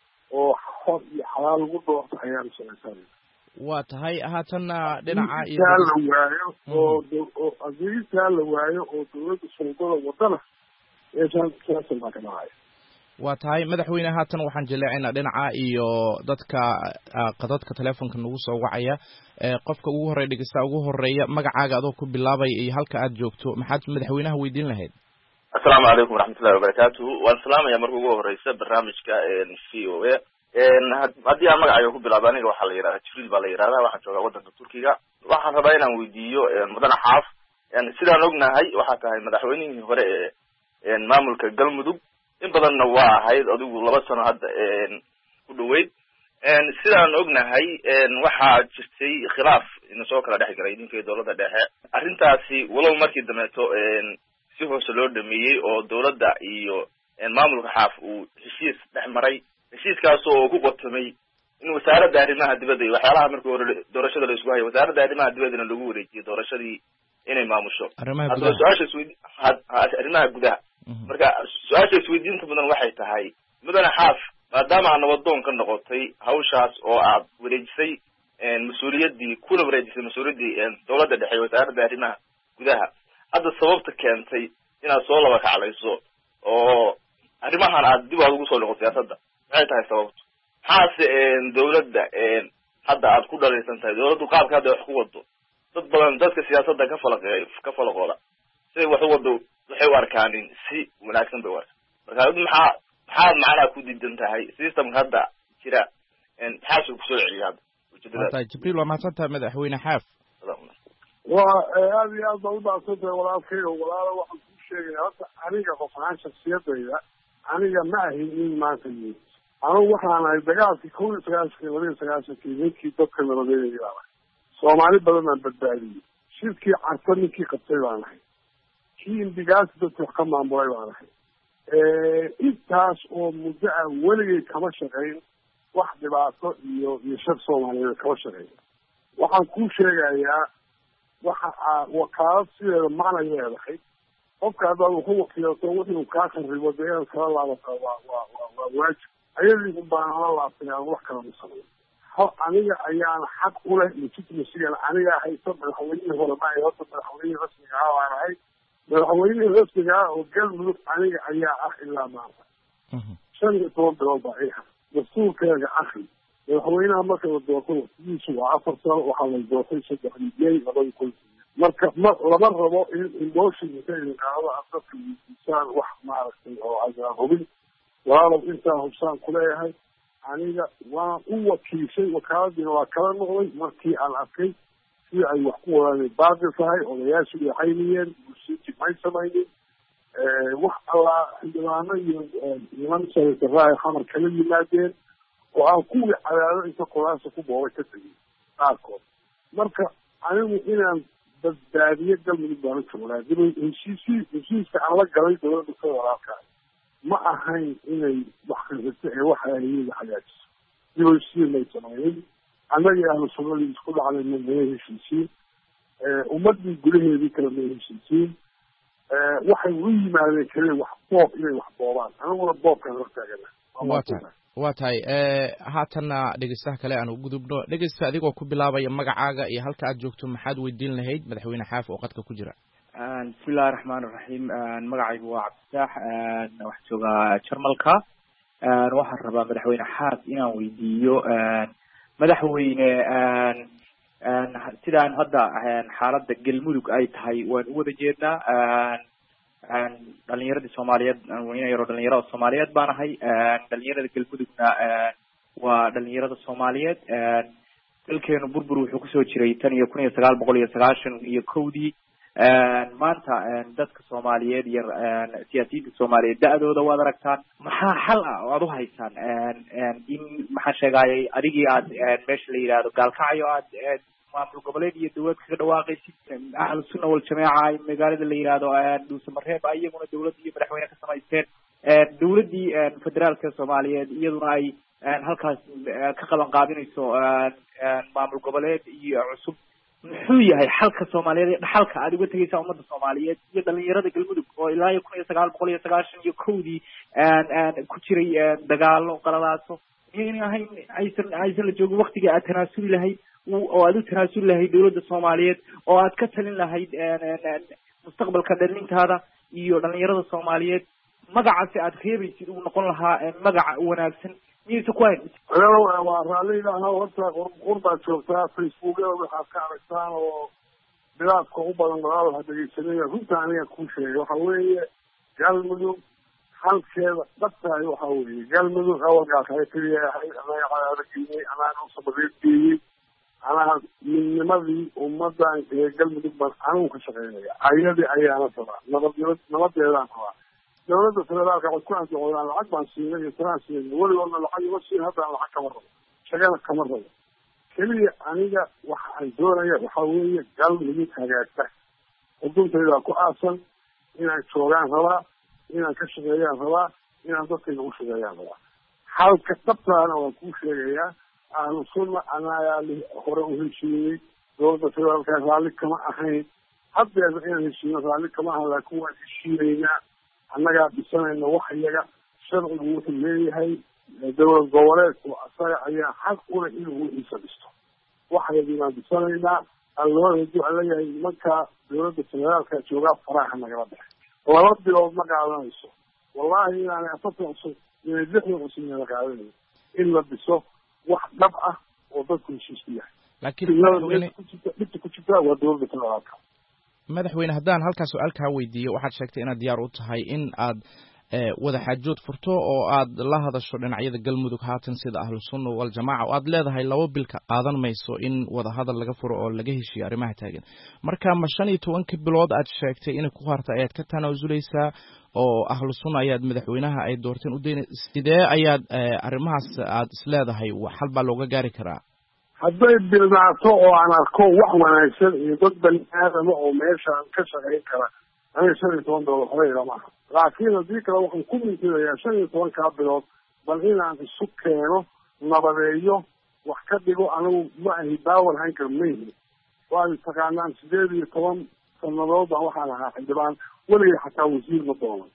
oo xor iyo xalaal lagu doorto ayaanu samaysanayna waa tahay haatanna dhinaca intaa la waayo oo oo haddii intaa la waayo oo dawladda suldada wadana meeshaan siyaasan baa ka dhacaya waa tahay madaxweyne haatan waxaan jaleecaynaa dhinaca iyo dadka qadadka teleefonka nagu soo wacaya qofka ugu horreeya dhegeysta ugu horeeya magacaaga adoo ku bilaabay iyo halka aad joogto maxaad madaxweynaha weydiin lahayd assalaamu calaykum waraxmatullahi wabarakaatuhu waan salaamaya marka ugu horeysa barnaamijka v o a haddii aan magacayga ku bilaabo aniga waxaa la yidhahdaa jibriil baa la yidhahdaa waxaan joogaa waddanka turkiga waxaan rabaa inaan weydiiyo mudane xaaf sidaan ognahay waxaa tahay madaxweynihii hore ee maamulka galmudug in badanna waa ahayd adigu laba sano hadda ku dhaweyd sidaan ognahay waxaa jirtay khilaaf ina soo kala dhex galay idinka iyo dawladda dhexe arrintaasi walow markii dambeeto si hoose loo dhameeyey oo dawladda iyo maamulka xaaf uu heshiis dhex maray heshiiskaas oo ku qotomay in wasaaradda arrimaha dibadda iyo waxyaalaha markii hore doorashada la isku hayo wasaaradda arrimaha dibaddana lagu wareejiyay doorashadii inay maamusho haddaba su-aasha isweydi arrimaha gudaha marka su-aasha isweydiinta mudan waxay tahay mudane xaaf maadaama aad nabadoon ka noqotay hawshaas oo aad wareejisay mas-uuliyaddii kuna wareejisay mas-uuliyaddii dawladda dhexe wasaaradda arrimaha gudaha hadda sababta keentay inaad soo laba kaclayso oo arrimahan aad dib aad ugu soo noqo siyaasadda maxay tahay sababtu maxaase dawladda hadda aad ku dhalaysan tahay dawladdu qaabka hadda wax ku wado dad badan dadka siyaasadda ka falaqeey ka falaqooda siday wax u wado waxay u arkaanin si wanaagsan bay u arkaan marka maxaa maxaad macnaha ku diidan tahay systemka hadda jira maxaasuu kusoo celiya hadda ujeedadaas jibriil waa mahadsantahay madaxweyne xaaf waa aada iyo aad baa udhaafsan tahay walaalkay oo walaala waxaan kuu sheegaya hadda aniga qof ahaan shaksiyadayda aniga ma ahin nin maanta yimid anugu waxaan ahay dagaalkii kow iyo sagaashankii laba iyo sagaashankii ninkii dadka nabadeynaya baan ahay soomaali badan baan badbaadiyey shirkii carto ninkii qabtay baan ahay kii indigaasi dadka wax ka maamulay baan ahay intaas oo muddo ah weligay kama shaqayn wax dhibaato iyo iyo shar soomaaliyeed kama shaqayn waxaan kuu sheegayaa waxa wakaalad sideeda macnay leedahay qofka haddaad waxu wakiilato wuxuu kaa kharibo dee inaad kala laabata waa waa waa waa waajib ayadii un baan ala laabtay aan wax kala masamayn aniga ayaana xaq u leh legitimacygan aniga haysta madaxweynihii hore ma ay horta madaxweynihii rasmiga ah baan ahay madaxweynihii rasmiga ah oo galmudug aniga ayaa ah ilaa maanta shan iyo toban bilood baa iha dastuurkeega akri madaxweynaha marka la doorto waqtigiisu waa afar sano waxaa la doortay saddexdii may labada kun marka ma lama rabo in emotion inta idinqaadada aad dadka weydiisaan wax maaragtay oo adaan hubin walaalow intaa hubsaan kuleeyahay aniga waan u wakiishay wakaaladiina waa kala noqday markii aan arkay sida ay wax ku wadaanay baadil tahay odayaashu ay xayniyeen bulshadii may samaynin wax allaa xildhibaano iyo niman sanataraaha xamar kala yimaadeen oo aan kuwii cadaado inta kuraasa ku boobay ka tegin qaarkood marka anigu inaan badbaadiyo galmudug baana joogaa dib heshiisii heshiiska aan la galay dawladda ka walaalkaa ma ahayn inay wax khasirto ee waxa ayada hagaajiso dib heshiisiin may samaynin annagii ahlu sunnadii isku dhacday ma may heshiisiin ummadii gudaheedii kale may heshiisiin waxay u yimaadeen kale wax boob inay wax boobaan aniguna boobkaan hortaagana waa tahay haatanna dhegeystaha kale aan u gudubno dhegeysta adigoo ku bilaabaya magacaaga iyo halka aad joogto maxaad weydiin lahayd madaxweyne xaaf oo qadka ku jira bismillahi raxmaan iraxiim magacaygu waa cabdifaax waxaan joogaa jarmalka waxaan rabaa madaxweyne xaaf inaan weydiiyo madaxweyne sidaan hadda xaaladda galmudug ay tahay waan u wada jeednaa dhalinyaradii soomaaliyeed ina yaro dhalinyarada soomaaliyeed baan ahay dhalinyarada galmudugna waa dhalinyarada soomaaliyeed dalkeenu burbur wuxuu kusoo jiray tan iyo kun iyo sagaal boqol iyo sagaashan iyo kowdii maanta dadka soomaaliyeed iyo siyaasiyiinta soomaaliyeed da-dooda waad aragtaan maxaa xal ah oo aad uhaysaan in maxaan sheegayay adigii aad meesha la yidhaahdo gaalkacyo aad maamul goboleed iyo dawlad kaga dhawaaqaysid ahlu sunna waljamaaca ay magaalada la yidhaahdo dhuusamareeb iyaguna dawladda iyo madaxweyne ka samaysteen dawladdii federaalka soomaaliyeed iyaduna ay halkaas ka qaban qaabinayso maamul goboleed iyo cusub muxuu yahay xalka soomaaliyeed ee dhaxalka aad uga tegaysaa ummadda soomaaliyeed iyo dhalinyarada galmudug oo ilaa iyo kun iyo sagaal boqol iyo sagaashan iyo kowdii ku jiray dagaalo qalalaaso miyayna ahayn aysan aysan la joogin waktigii aad tanaasuli lahayd oo aad u tanaasuli lahayd dawladda soomaaliyeed oo aad ka talin lahayd mustaqbalka dhalintaada iyo dhalinyarada soomaaliyeed magacaasi aad reebaysid uu noqon lahaa magaca wanaagsan miyaysa ku hayn waa raalli ilaaha horta qurbaad joogtaa facebookyada waxaad ka aragtaan oo bilaadka u badan dagaal ha dhegeysanaya runta aniga kuu sheegay waxa weeye galmudug halkeeda dhabtahay waxa weeye galmudug awalgaasay keliya ahay anaga cadaadageeyey anaga usamareedgeeyey anaha midnimadii ummadan ee galmudug baan anigu ka shaqeynaya ayadii ayaana rabaa nabad nabadeedaan rabaa dawladda federaalka waxay ku andacoodaan lacag baan siinay iyo talaan siinay weligoodna lacag ima siin haddaan lacag kama rabo shaqana kama rabo keliya aniga waxa aan doonaya waxa weeye galmudug hagaagta xuduntaydaa ku aasan inaan joogaan rabaa inaan ka shaqeeyaan rabaa inaan dadkayga u shaqeeyaan rabaa halka dhabtaana waan kuu sheegayaa ahlu sunna anagaa hore u heshiiyey dawladda federaalka raalli kama ahayn haddeena inaan heshiino raalli kama ahan laakiin waan heshiinaynaa annagaa dhisanayna wax iyaga sharcigu wuxuu leeyahay dawlad goboleedku asaga ayaa xaq una inuu wixiisa dhisto waxayadii baan dhisanaynaa allooda duca leeyahay nimankaa dawladda federaalka joogaa faraha nagala dhexe laba bilood ma qaadanayso wallahi inaanay afartan cusub inay lixdan cusub nala qaadanayo in la dhiso wax dhab ah oo dadku heshiis ku yahay laakiin dhibta ku jirtaa waa dawladda federaalka madaxweyne haddaan halkaa su-aal kaa weydiiyo waxaad sheegtay inaad diyaar u tahay in aad wada xaajood furto oo aad la hadasho dhinacyada galmudug haatan sida ahlu sunna waljamaaca oo aad leedahay laba bilka qaadan mayso in wada hadal laga furo oo laga heshiiyo arrimaha taagan marka ma shan iyo tobanka bilood aad sheegtay inay ku harta ayaad ka tanaasuleysaa oo ahlu sunna ayaad madaxweynaha ay doorteen u daynay sidee ayaad arrimahaas aad isleedahay xal baa looga gaari karaa hadday bilnaato oo aan arko wax wanaagsan iyo dad bani aadama oo meeshaan ka shaqayn kara aniga shan iyo toban bilood horeyla maaha laakiin haddii kale waxaan ku mintidayaa shan iyo tobankaa bilood bal inaan isu keeno nabadeeyo wax ka dhigo anigu ma ahi baawan hayn kar mayhi waad taqaanaan sideed iyo toban sanadood baan waxaan ahaa xildhibaan weligay xataa wasiir ma doonan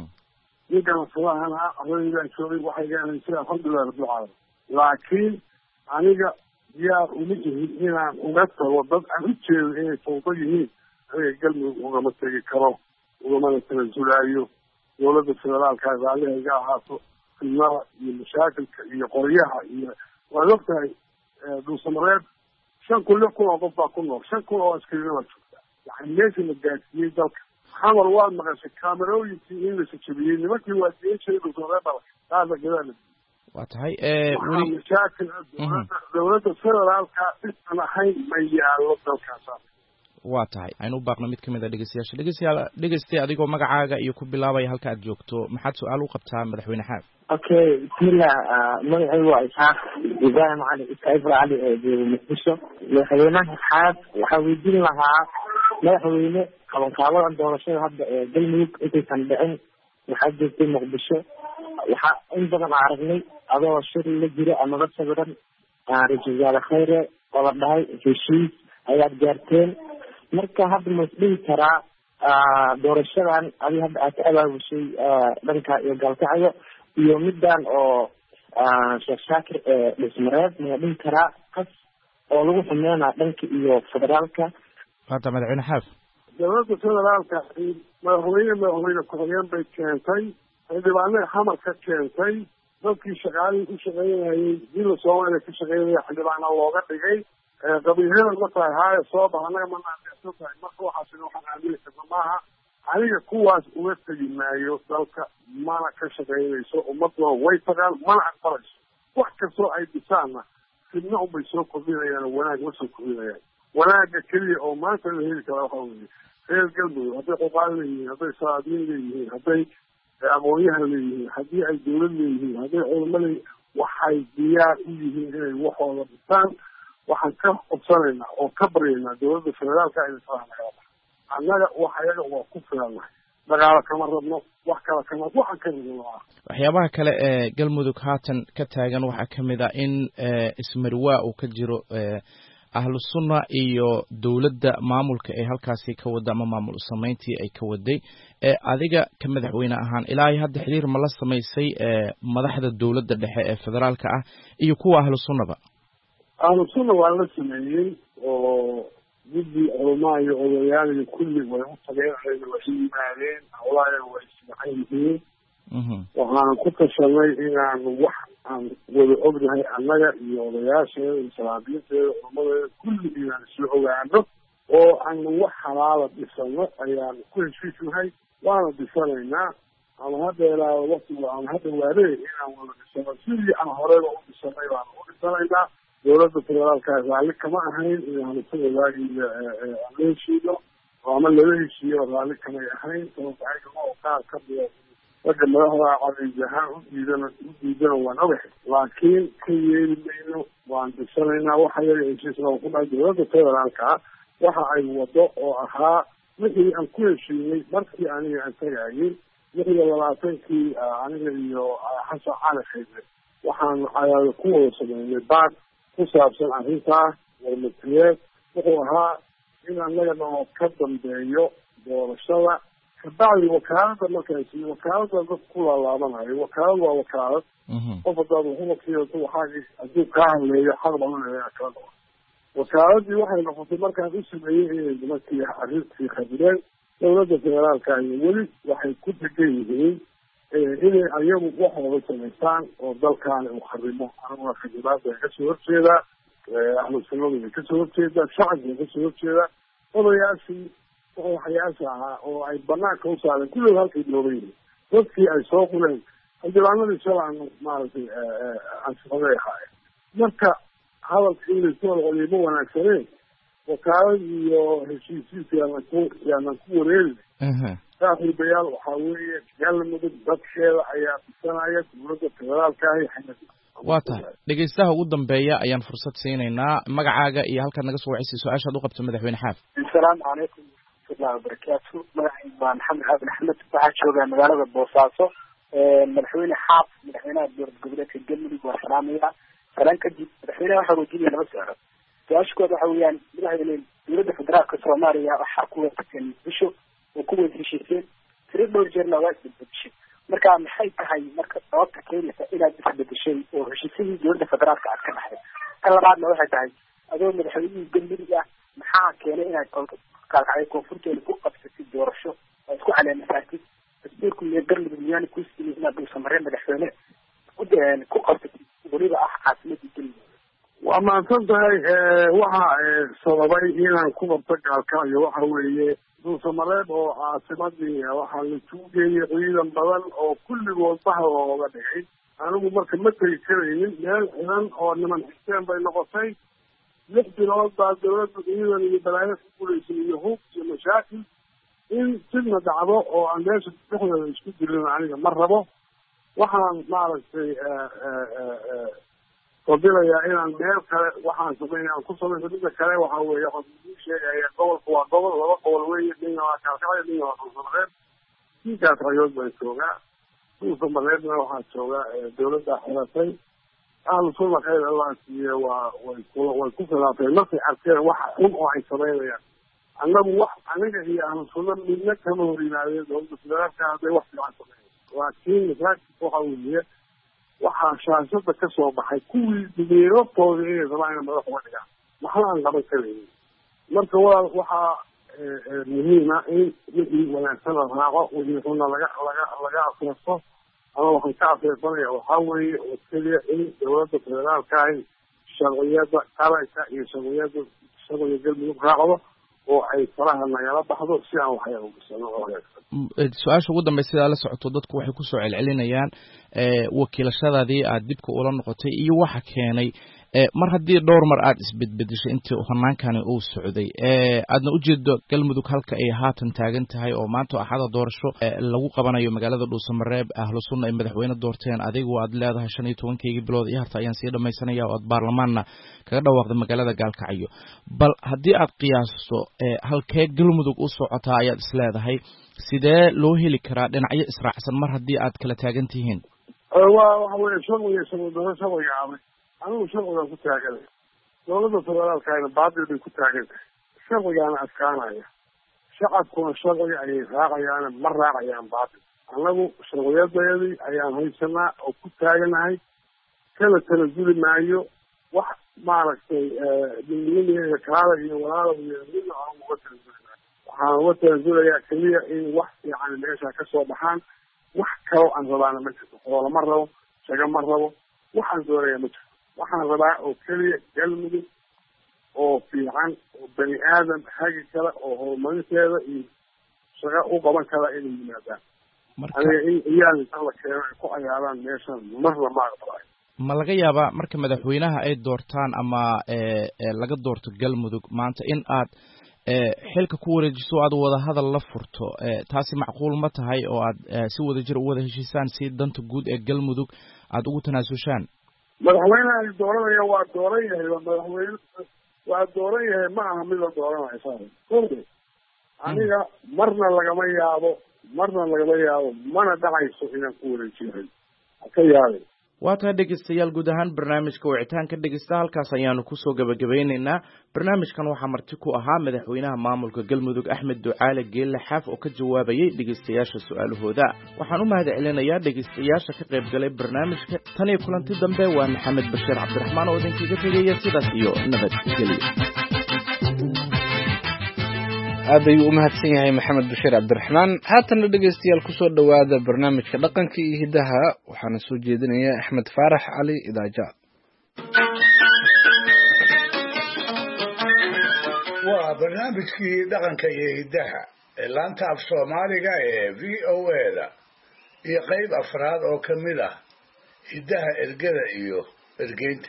ninkan asalahan ah ardaygaan joogay waxay gaanaysay alxamdulilah rabbilcaalamiin laakiin aniga yaa uma jihin inaan uga tago dad aan u jeedo inay fawdo yihiin aniga galmudug ugama tegi karo ugamana tanaasulaayo dawladda federaalka raalliha iga ahaato fidnada iyo mashaakilka iyo qoryaha iyo waad og tahay dhuusamareeb shan kun lix kun oo qof baa ku nool shan kun oo askarina baa joogtaa waxaa meesha la gaadsiiyey dalka xamar waad maqashay kaamerooyinkii in la sajabiyey nimankii waa diin jiray dhuusamareeb baa qaada gadaala waa tahay waxaa mashaakil dawladda dawladda federaalka dhisan ahayn ma yaalo dalkaasa waa tahay aynu u baaqno mid kamid a dhegeystayaasha dhegeystayaal dhegeystay adigoo magacaaga iyo ku bilaabaya halka aad joogto maxaad su-aal u qabtaa madaxweyne xaaf okay bismillah magacaygu waa isxaaq ibrahim cali iskaifur cali ee jooga muqdisho madaxweynaha xaaf waxaa weydiin lahaa madaxweyne qabanqaabadan doorashada hadda ee galmudug intaysan dhicin waxaa joogtay muqdisho waxaa in badan a aragnay adoo shir la jira amaba sawiran ra-iisul wasaare khayre oo la dhahay heshiis ayaad gaarteen marka hadda ma isdhihi karaa doorashadan adi hadda aad ka abaabushay dhanka iyo gaalkacyo iyo middan oo sheekh shaakir ee dhismareed ma dhihi karaa qas oo lagu xumeynaa dhanka iyo federaalka hada madaxweyne xaaf dawladda federaalka madaxweyne madaxweyne ku-xigeen bay keentay xildhibaanay xamar ka keentay dadkii shaqaalihii ku shaqeynayay dila soomaaliya ka shaqeynaya xildhibaana looga dhigay qabiilada ma tahay haayo soo bax annaga ma naandeecsan tahay marka waxaasina waxaan aamini karna maaha aniga kuwaas uga tegi maayo dalka mana ka shaqeynayso ummaduna way tagaan mana aqbalayso wax kastoo ay dhisaanna fidna unbay soo kordhinayaan oo wanaag ma soo kordhinayaan. wanaagga keliya oo maanta la heli karaa waxa weeye reer galmudug hadday qoqaal leeyihiin, hadday salaadiin leeyihiin, hadday aqoonyahan leeyihiin, haddii ay dawlad leeyihiin, hadday culamo leeyihiin, waxay diyaar u yihiin inay waxooda dhisaan. waxaan ka codsanaynaa oo ka baryaynaa dawladda federaalka inay salaam annaga wax ayaga waa ku filannahay, dagaalo kama rabno, wax kale kama waxaan ka rabno ah. waxyaabaha kale ee galmudug haatan ka taagan waxaa ka mid ah in ismarwaa uu ka jiro ahlu sunna iyo dawladda maamulka ee halkaasi ka wada ama maamul samayntii ay ka waday. adiga ka madaxweyne ahaan ilaa hadda xiriir ma la samaysay madaxda dawladda dhexe ee federaalka ah iyo kuwa ahlu sunnaba? ahlu sunna waa la sameeyey oo guddi culamaa iyo odayaal iyo kulli way u tageen, waxay yimaadeen, hawlaaya way ismacan yihiin. waxaan ku tashanay inaanu wax aan wada ognahay annaga iyo odayaasheeda iyo salaabiinteeda culamadeeda kulli inaan isla ogaano oo aanu wax halaala dhisano ayaan ku heshiisnahay. waana dhisanaynaa ama hadda ilaa waktiga aan hadda waadey inaan wada dhisano sidii aan horeba u dhisanay baanu u dhisanaynaa. dawladda federaalka raalli kama ahayn inaanu si wadaagiya aan la heshiino ama lala heshiiyo raalli kamay ahayn. sababta oo qaar ka mida ragga madaxda cadays ahaan u diidana u diidana waan ogahay, laakiin ka yeeli mayno, waan dhisanaynaa. waxa yaga heshiisna ku dhahay dawladda federaalka waxa ay wado oo ahaa wixii aan ku heshiinay markii aniga aan tagaayay lix iyo labaatankii aniga iyo xasan cali xayde waxaan ayaga ku wada sameynay baad ku saabsan arrintaa warmatiyeed. wuxuu ahaa in annaga noo ka dambeeyo doorashada kabacdi wakaalada markaasi wakaalada dad ku laalaabanayo. wakaalad waa wakaalad qof hadaad waxumakiidato waxaagi hadduu kaa hadleeyo xaq badan ayaa kala dhawa. wakaaladii waxay noqotay markaan u sameeyey inay nimankii arrintii khabireen dawladda federaalka iyo weli waxay ku degan yihiin inay ayagu waxooda samaystaan oo dalkaani uu kharimo. aniguna khidmaadda ay kasoo horjeedaa, ahlu sunnadu way kasoo horjeedaa, shacabka way kasoo horjeedaa. odayaashii waxyaasha ahaa oo ay banaanka u saareen kulligood halkay nooban yihiin. dadkii ay soo quleen xildhibaanadii shala aanu maaragtay ansixaday ahaayeen. marka hadalka in laysku walqoliyo ma wanaagsaneen. wakaalad iyo heshiisiisa yaanan ku yaanan ku wareerin. saaxiibayaal waxaa weeye galmudug dadkeeda ayaa dhisanaya dawladda federaalka ahi xamad. waa tahay dhegeystaha ugu dambeeya ayaan fursad siinaynaa. magacaaga iyo halkaad naga soo wacisay su-aashaad u qabto madaxweyne xaaf. asalaamu calaykum waraxmatullahi wabarakaatu. magacaygu waa maxamed cabdi axmed, waxaa joogaa magaalada boosaaso. madaxweyne xaaf madaxweynaha dowlad goboleedka galmudug waa salaamaya. salaan kadib madaxweynaha waxaa weydiinaya laba su-aalood. su-aasha kood waxa weeyaan madaxweyne dowladda federaalka soomaaliya waxaa ku waafaqsan muqdisho oo ku wada heshiiseen tiro dhowr jeerna waa isbedbedeshay. marka maxay tahay marka sababta keenaysa inaad isbedeshay oo heshiisyadii dowladda federaalka aad ka dhaxday? tan labaadna waxay tahay adoo madaxweynihii galmudug ah maxaa keenay inaad kaalkacday koonfurteeda ku qabsatid doorasho oo isku caleemasaartid dastuurku iyo galmudug miyaana ku siiyey inaad dhuusamareen madaxweyne ku qabsatid weliba ah caasimadii galmudug? waa mahadsan tahay. waxa sababay inaan ku qabto gaalkacyo waxa weeye dhuusamareeb oo caasimadii waxaa la tuugeeyey ciidan badan oo kulligood bahal looga dhigay. anigu marka ma tegi karaynin, meel xidan oo niman xigteen bay noqotay. lix bilood baa dawladda ciidan iyo balaayo ku guulaysay iyo hub iyo mashaakil. in sidna dhacdo oo aan meesha dhexdeeda isku dilin aniga ma rabo. waxaan maaragtay fadilayaa inaan meel kale waxaan sameyn aan ku samayso. mida kale waxa weeye waxaan sheegaya gobolka waa gobol, laba gobol weeye, midna waa kaalkacyo midna waa dhuusamareeb. kii kaalkacyood baan joogaa, dhuusamareebna waxaa jooga dawladda xiratay. ahlu sunna khayr allah siiye waa way ku way ku khilaafeen markay arkeen wax xun oo ay samaynayaan. annagu wax aniga iyo ahlu sunna midna kama hor yimaadeen dawladda federaalka hadday wax fiican sameeyeen. laakiin masaajidka waxa weeye waxaa shaashada ka soo baxay kuwii dimeeroftooda inay rabaan ina madax uga dhigaan waxna aan qaban karaynin. marka waa waxaa muhiima in wixii wanaagsan la raaco, wixii xunna laga laga laga afeerto. ama waxaan ka afeersanaya waxaa weeye oo keliya in dawladda federaalka ahi sharciyada qaranka iyo sharciyada sharciga galmudug raacdo oo ay faraha nagala baxdo si aan waxay ugasano oo hagaagsan. su-aasha ugu dambaysa sidaa la socoto dadku waxay kusoo celcelinayaan wakiilashadaadii aad dibka ula noqotay iyo waxa keenay mar haddii dhowr mar aad isbedbedeshay intii hanaankani uu socday aadna ujeedo galmudug halka ay haatan taagan tahay oo maanta axada doorasho lagu qabanayo magaalada dhuusamareeb ahlu sunna ay madaxweyne doorteen adigu aad leedahay shan iyo tobankeygii bilood iyo harta ayaan sii dhamaysanaya oo aad baarlamaanna kaga dhawaaqday magaalada gaalkacyo bal haddii aad qiyaasto halkee galmudug u socotaa ayaad isleedahay sidee loo heli karaa dhinacyo israacsan mar haddii aad kala taagan tihiin waa waxa weye sharciga isagoo doorasho magacaabay anigu sharcigaan ku taaganay dowladda federaalkana baadil bay ku taagan tahay sharcigaana adkaanaya shacabkuna sharciga ayay raacayaana ma raacayaan baadil annagu sharciyadeedii ayaan haysanaa oo ku taaganahay kana tanasuli maayo wax maaragtay dingilimiga kaala iyo walaala iyo midna aan uga tanasuli maayo waxaan uga tanasulayaa keliya in wax fiican meesha kasoo baxaan wax kaloo aan rabaana ma jirto xoolo ma rabo shaga ma rabo waxaan doonaya ma jirto waxaan rabaa oo keliya galmudug oo fiican oo bani aadam hagi kale oo horumarinteeda iyo shaga u qaban kara inay yimaadaan aniga in iyaal inta la keeno ay ku cayaaraan meeshan marna ma aqbalayo ma laga yaabaa marka madaxweynaha ay doortaan ama laga doorto galmudug maanta in aad xilka ku wareejiso aad wada hadal la furto taasi macquul ma tahay oo aad si wada jir u wada heshiisaan si danta guud ee galmudug aad ugu tanaasushaan madaxweynaha ay dooranaya waa dooran yahay waa madaxweyne waa dooran yahay ma aha mid la dooranayo saar korde aniga marna lagama yaabo marna lagama yaabo mana dhacayso inaan ku wareejiyahay haka yaabay waa tahay dhegeystayaal guud ahaan barnaamijka wicitaanka dhegeysta halkaas ayaanu kusoo gabagabeyneynaa barnaamijkan waxaa marti ku ahaa madaxweynaha maamulka galmudug axmed ducaale geelle xaaf oo ka jawaabayay dhegeystayaasha su-aalahooda waxaan u mahad celinayaa dhegeystayaasha ka qayb galay barnaamijka tan iyo kulanti dambe waa maxamed bashiir cabdiraxmaan oo idinkaga tegaya sidaas iyo nabadgelyo aad ayuu u mahadsan yahay maxamed bashiir cabdiraxmaan haatanna dhegeystayaal kusoo dhowaada barnaamijka dhaqanka iyo hidaha waxaana soo jeedinaya axmed faarax cali idaaja waa barnaamijkii dhaqanka iyo hidaha ee laanta af soomaaliga ee v o a da iyo qayb afraad oo ka mid ah hidaha ergada iyo ergeynta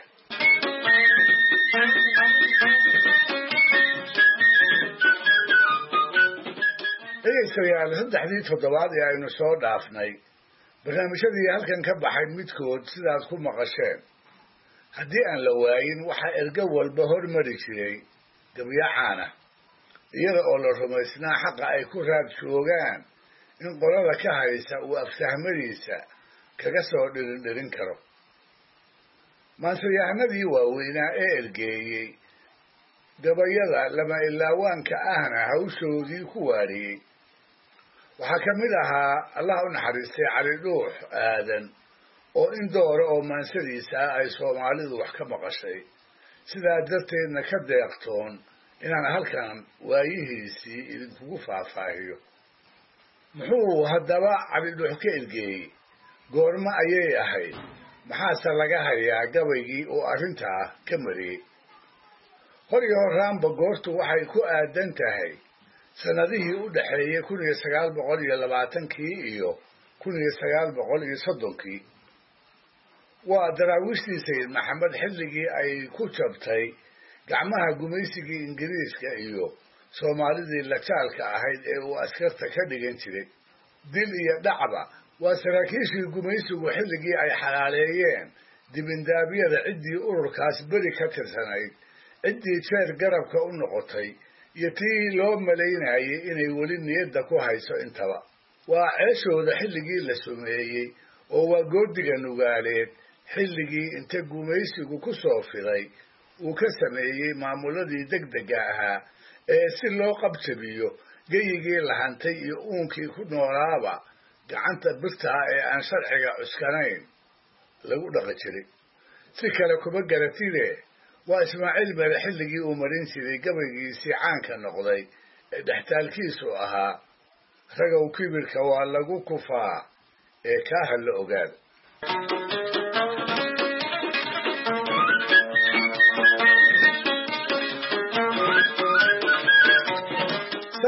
dhegeystayaal saddexdii toddobaad ee aynu soo dhaafnay barnaamijyadii halkan ka baxay midkood sidaad ku maqasheen haddii aan la waayin waxaa ergo walba hormari jiray gabyacaana iyada oo la rumaysnaa xaqa ay ku raad joogaan in qolada ka haysa uu aftahmadiisa kaga soo dhirindhirin karo maansayahanadii waaweynaa ee ergeeyey gabayada lama ilaawaanka ahna hawshoodii ku waariyey waxaa ka mid ahaa allah u naxariistay cali dhuux aadan oo in doora oo maansadiisa ah ay soomaalidu wax ka maqashay sidaa darteedna ka deeqtoon inaan halkan waayihiisii idinkugu faahfaahiyo muxuu haddaba cali dhuux ka ergeeyey goormo ayay ahayd maxaase laga hayaa gabaygii oo arrintaa ka mariyey hor iyo horaanba goortu waxay ku aadan tahay sanadihii u dhexeeyey kun iyo sagaal boqol iyo labaatankii iyo kun iyo sagaal boqol iyo soddonkii waa daraawiishtii sayid maxamed xilligii ay ku jabtay gacmaha gumaysigii ingiriiska iyo soomaalidii lajaalka ahayd ee uu askarta ka dhigan jiray dil iyo dhacba waa saraakiishii gumaysigu xilligii ay xalaaleeyeen dibindaabyada ciddii ururkaas beri ka tirsanayd ciddii jeer garabka u noqotay iyo tii loo malaynayay inay weli niyadda ku hayso intaba waa ceeshooda xilligii la sumeeyey oo waa goodiga nugaaleed xilligii inta gumaysigu ku soo fiday uu ka sameeyey maamuladii degdega ahaa ee si loo qabjabiyo geyigii lahantay iyo uunkii ku noolaaba gacanta birtaa ee aan sharciga cuskanayn lagu dhaqi jiray si kale kuma garatide waa ismaaciil mere xilligii uu marin jiray gabaygiisii caanka noqday ee dhextaalkiisu ahaa ragow kibirka waa lagu kufaa ee kaaha la ogaada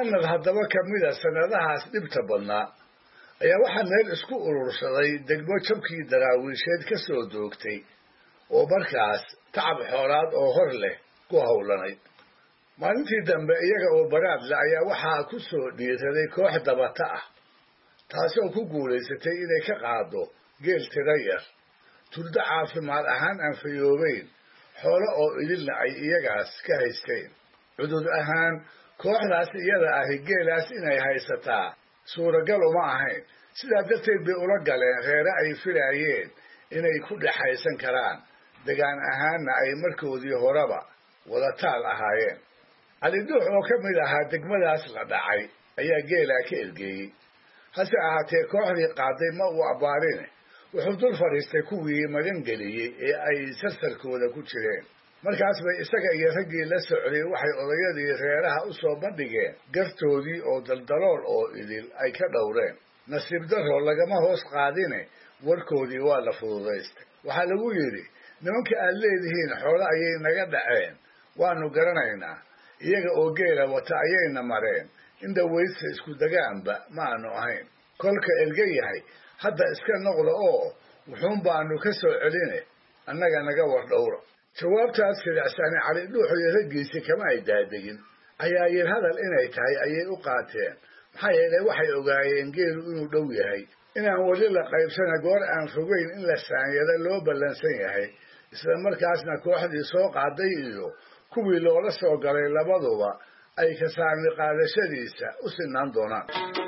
sanad haddaba ka mida sanadahaas dhibta badnaa ayaa waxaa meel isku urursaday degmo jabkii daraawiisheed ka soo doogtay oo markaas tacab xoolaad oo hor leh ku howlanayd maalintii dambe iyaga oo baraadle ayaa waxaa ku soo dhiiraday koox dabata ah taasoo ku guulaysatay inay ka qaado geel tiro yar turdo caafimaad ahaan aan fayoobeyn xoolo oo idilna ay iyagaas ka haysteen cudud ahaan kooxdaas iyada ahi geelaas inay haysataa suuragal uma ahayn sidaa darteed bay ula galeen reere ay filaayeen inay ku dhexaysan karaan degaan ahaanna ay markoodii horeba wadataal ahaayeen calidhuux oo ka mid ahaa degmadaas la dhacay ayaa geelaa ka ergeeyey hase ahaatee kooxdii qaaday ma uu abbaarine wuxuu dul fadhiistay kuwii magan geliyey ee ay sarsalkooda ku jireen markaas bay isaga iyo raggii la socday waxay odayadii reeraha u soo bandhigeen gartoodii oo daldalool oo idil ay ka dhowreen nasiib darro lagama hoos qaadine warkoodii waa la fududaystay waxaa lagu yidhi nimanka aad leedihiin xoolo ayay naga dhaceen waanu garanaynaa iyaga oo geela wata ayayna mareen in dhawaydsa isku degaanba ma aanu ahayn kolka erga yahay hadda iska noqda oo wuxuun baanu ka soo celine annaga naga war dhowra jawaabtaas sidacsani calidhuux iyo raggiisii kama ay daadegin ayaa yir hadal inay tahay ayay u qaateen maxaa yeelay waxay ogaayeen geelu inuu dhow yahay inaan weli la qaybsana goor aan fogeyn in la saanyada loo ballansan yahay isla markaasna kooxdii soo qaaday iyo kuwii loola soo galay labaduba ay ka saami qaadashadiisa u sinaan doonaan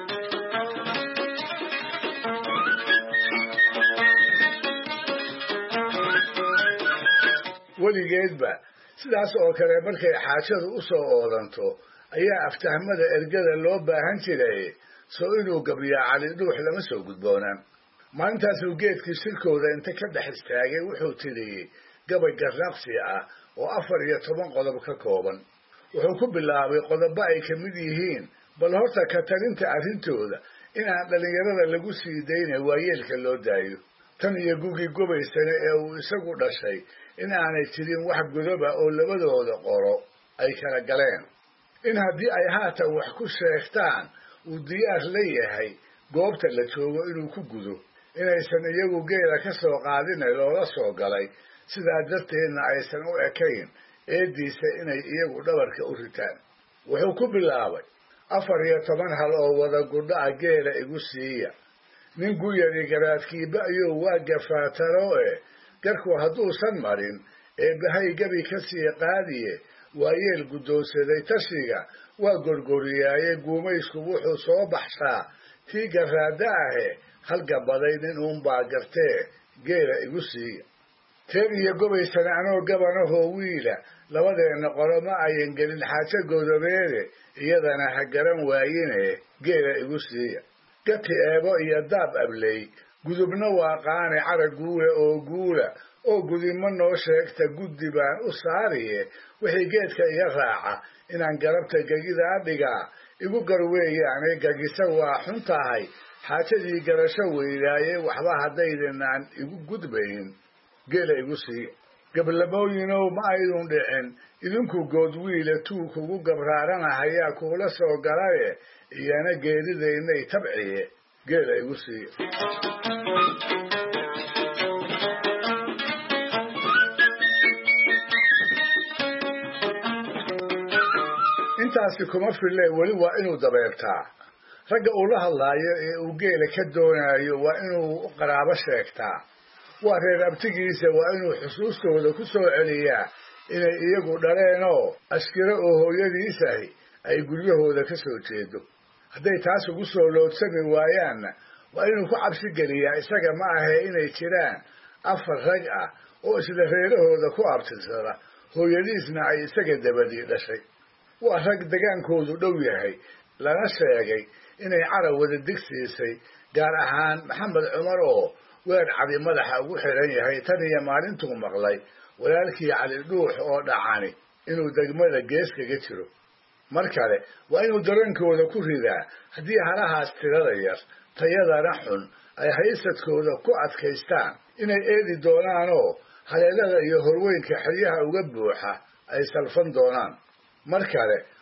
weligeedba sidaas oo kale markay xaajadu u soo oodanto ayaa aftahmada ergada loo baahan jiray soo inuu gabiyaa calidhuux lama soo gudboonaan maalintaasuu geedkii shirkooda inta ka dhex istaagay wuxuu tiriyey gabay garnaqsi ah oo afar iyo toban qodob ka kooban wuxuu ku bilaabay qodobo ay ka mid yihiin bal horta ka talinta arrintooda inaan dhallinyarada lagu sii dayna waayeelka loo daayo tan iyo gugii gobaysane ee uu isagu dhashay in aanay jirin wax godoba oo labadooda qoro ay kala galeen in haddii ay haatan wax ku sheegtaan uu diyaar la yahay goobta la joogo inuu ku gudo inaysan iyagu geela ka soo qaadine loola soo galay sidaa darteedna aysan u ekayn eediisa inay iyagu dhabarka u ritaan wuxuu ku bilaabay afar iyo toban hal oo wada gudha'a geela igu siiya nin guyari garaadkiiba ayuu waa gafaataro e garku hadduusan marin ee bahay gabi ka sii qaadiye waayeel guddoonsaday tashiga waa gorgoriyaaye guumaysku wuxuu soo baxshaa tii garaada ahe halgabaday nin uunbaa gartee geela igu siiya teer iyo gobaysana anoo gabanahoo wiila labadeenna qolo ma ayan gelin xaajo godobeede iyadana ha garan waayine geela igu siiya gati eebo iyo daab abley gudubna waa qaane carag guule oo guula oo gudimo noo sheegta guddi baan u saariye wixii geedka iga raaca inaan garabta gegidaa dhigaa igu garweeyaane gagisa waa xun tahay xaajadii garasho weydaaye waxba haddaydanaan igu gudbayn geela igu sii gablamooyinow ma aydun dhicin idinku good wiila tuu kugu gabraaranahayaa kuula soo galaye iyana geeridaynay tabciye geela igu sii intaasi kuma fille weli waa inuu dabeertaa ragga uu la hadlaayo ee uu geela ka doonaayo waa inuu qaraabo sheegtaa waa reer abtigiisa waa inuu xusuustooda ku soo celiyaa inay iyagu dhaleenoo askiro oo hooyadiisahi ay guryahooda ka soo jeedo hadday taas ugu soo loodsami waayaanna waa inuu ku cabsi geliyaa isaga ma ahee inay jiraan afar rag ah oo isla reerahooda ku abtirsada hooyadiisna ay isaga dabadii dhashay waa rag degaankoodu dhow yahay lana sheegay inay carab wada digsiisay gaar ahaan maxamed cumar oo weer cadi madaxa ugu xiran yahay tan iyo maalintuu maqlay walaalkii calidhuux oo dhacani inuu degmada gees kaga jiro mar kale waa inuu dareenkooda ku ridaa haddii halahaas tirada yar tayadana xun ay haysadkooda ku adkaystaan inay eedi doonaanoo haleelada iyo horweynka xeryaha uga buuxa ay salfan doonaan mar kale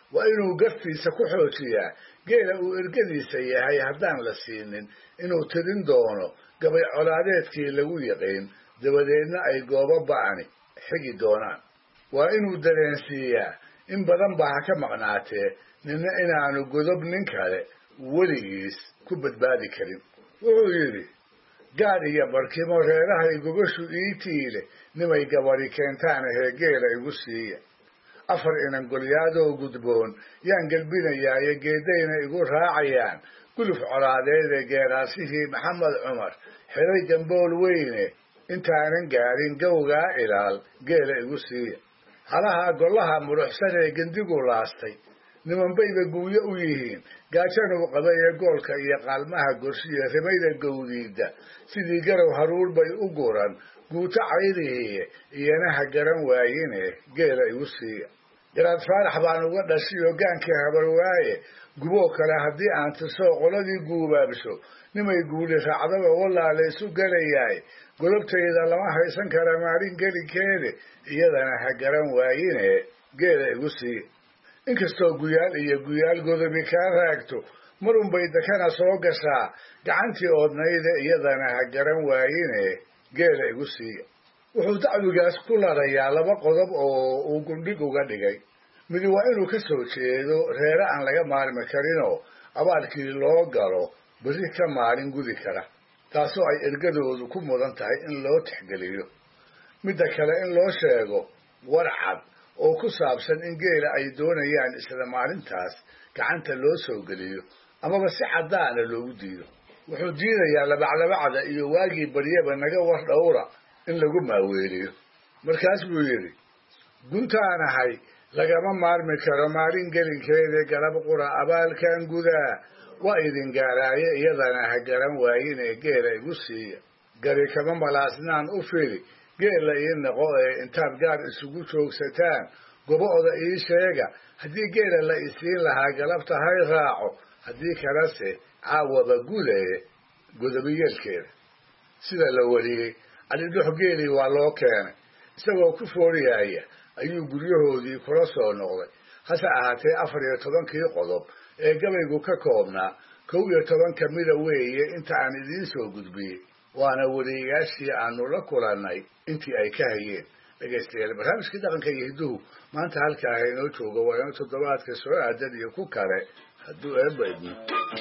waa inuu gartiisa ku xoojiyaa geela uu ergadiisa yahay haddaan la siinin inuu tirin doono gabay colaadeedkii lagu yiqiin dabadeedna ay goobo ba'ani xigi doonaan waa inuu dareensiiyaa in badan baa ha ka maqnaatee nina inaanu godob nin kale weligiis ku badbaadi karin wuxuu yidhi gaadh iyo barkimo reerahay gogoshu ii tiile nimay gabadhi keentaana hee geela igu siiya afar inan golyaadoo gudboon yaan gelbinayaayo geedayna igu raacayaan guluf colaadeede geeraasihii maxamed cumar xiray gambool weyne intaanan gaadhin gawgaa ilaal geela igu siiya halaha gollaha muruxsan ee gendigu laastay nimanbayba guuyo u yihiin gaajanuu qaba ee goolka iyo qaalmaha gorshiya rimayda gawdiida sidii garow haruur bay u guran guuto caydihiiye iyana ha garan waayine geela igu siiya garaad faarax baan uga dhashay hogaankii habar waaye guboo kale haddii aan tirso qoladii guubaabsho nimay guuli raacdaba walaala isu gelayaay golobtayda lama haysan kara maalin gelinkeede iyadana ha garan waayine geela igu siiya inkastoo guyaal iyo guyaal godobi kaa raagto marunbay dakana soo gashaa gacantii oodnayda iyadana ha garan waayine geela igu siiya wuxuu dacwigaas ku larayaa laba qodob oo uu gundhig uga dhigay midi waa inuu ka soo jeedo reere aan laga maarmi karinoo abaalkii loo galo berri ka maalin gudi kara taasoo ay ergadoodu ku mudan tahay in loo tixgeliyo midda kale in loo sheego warcad oo ku saabsan in geela ay doonayaan isla maalintaas gacanta loo soo geliyo amaba si caddaana loogu diido wuxuu diidayaa labaclabacda iyo waagii baryaba naga war dhowra in lagu maaweeliyo markaas buu yidhi guntaan ahay lagama maarmi karo maalin gelinkeeda galab qura abaalkan gudaa waa idin gaaraaye iyadana ha garan waayine geela igu siiya gari kama malaasnaan u fili geela ii noqo ee intaad gaar isugu joogsataan gobo-oda ii sheega haddii geela la isiin lahaa galabta hay raaco haddii kalese caawaba gudaye godobiyeelkeeda sida la wariyey calidhox geelii waa loo keenay isagoo ku fooriyaaya ayuu guryahoodii kula soo noqday hase ahaatee afar iyo tobankii qodob ee gabaygu ka koobnaa kow iyo toban kamida weeye inta aan idiin soo gudbiyey waana wariyayaashii aanu la kulannay intii ay ka hayeen dhegaystayaal barnaamijkii dhaqanka iyo hidduhu maanta halkaa haynoo joogo waa inuu toddobaadka soo aadan iyo ku kale hadduu eebba idmo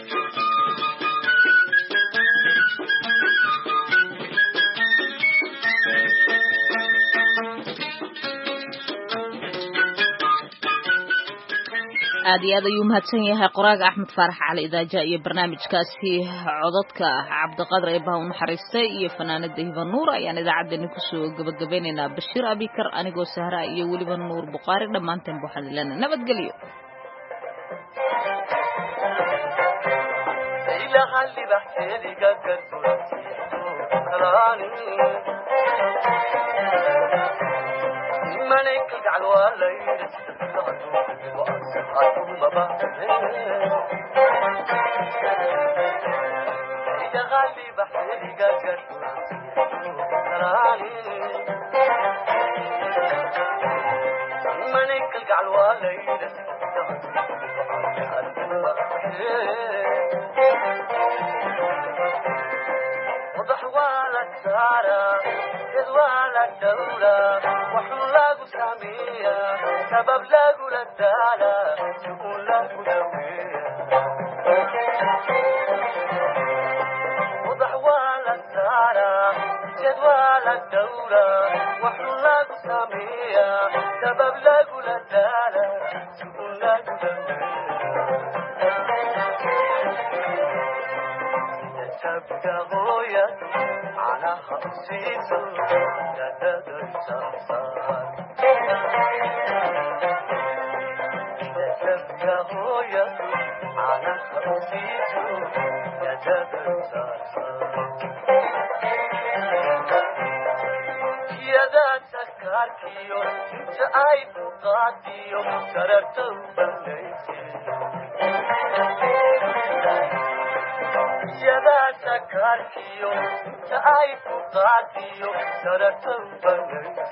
aad iyo aad ayuu mahadsan yahay qoraaga axmed faarax cali idaaja iyo barnaamijkaasi cododka cabdiqadar ee baha u naxariistay iyo fanaanada hiba nuur ayaan idaacaddeenni kusoo gabagabeynaynaa bashiir abikar anigoo sahraa iyo weliba nuur bukhaari dhammaanteen waxaan ilana nabadgelyo وضح ولا سارة إذ ولا دولة وحلاق سامية سبب لاقو للدالة تقول لاقو دوية وضح ولا سارة إذ ولا دولة وحلاق سامية سبب لاقو للدالة تقول لاقو دوية تبقى غوية على خمسيته تدر صفصار تبقى غوية على خمسيته تدر صفصار يا ذات سكاركيو انت اي بقاتيو سررتو بليتي يا سكاركيو تعيف قاتيو سرتو بني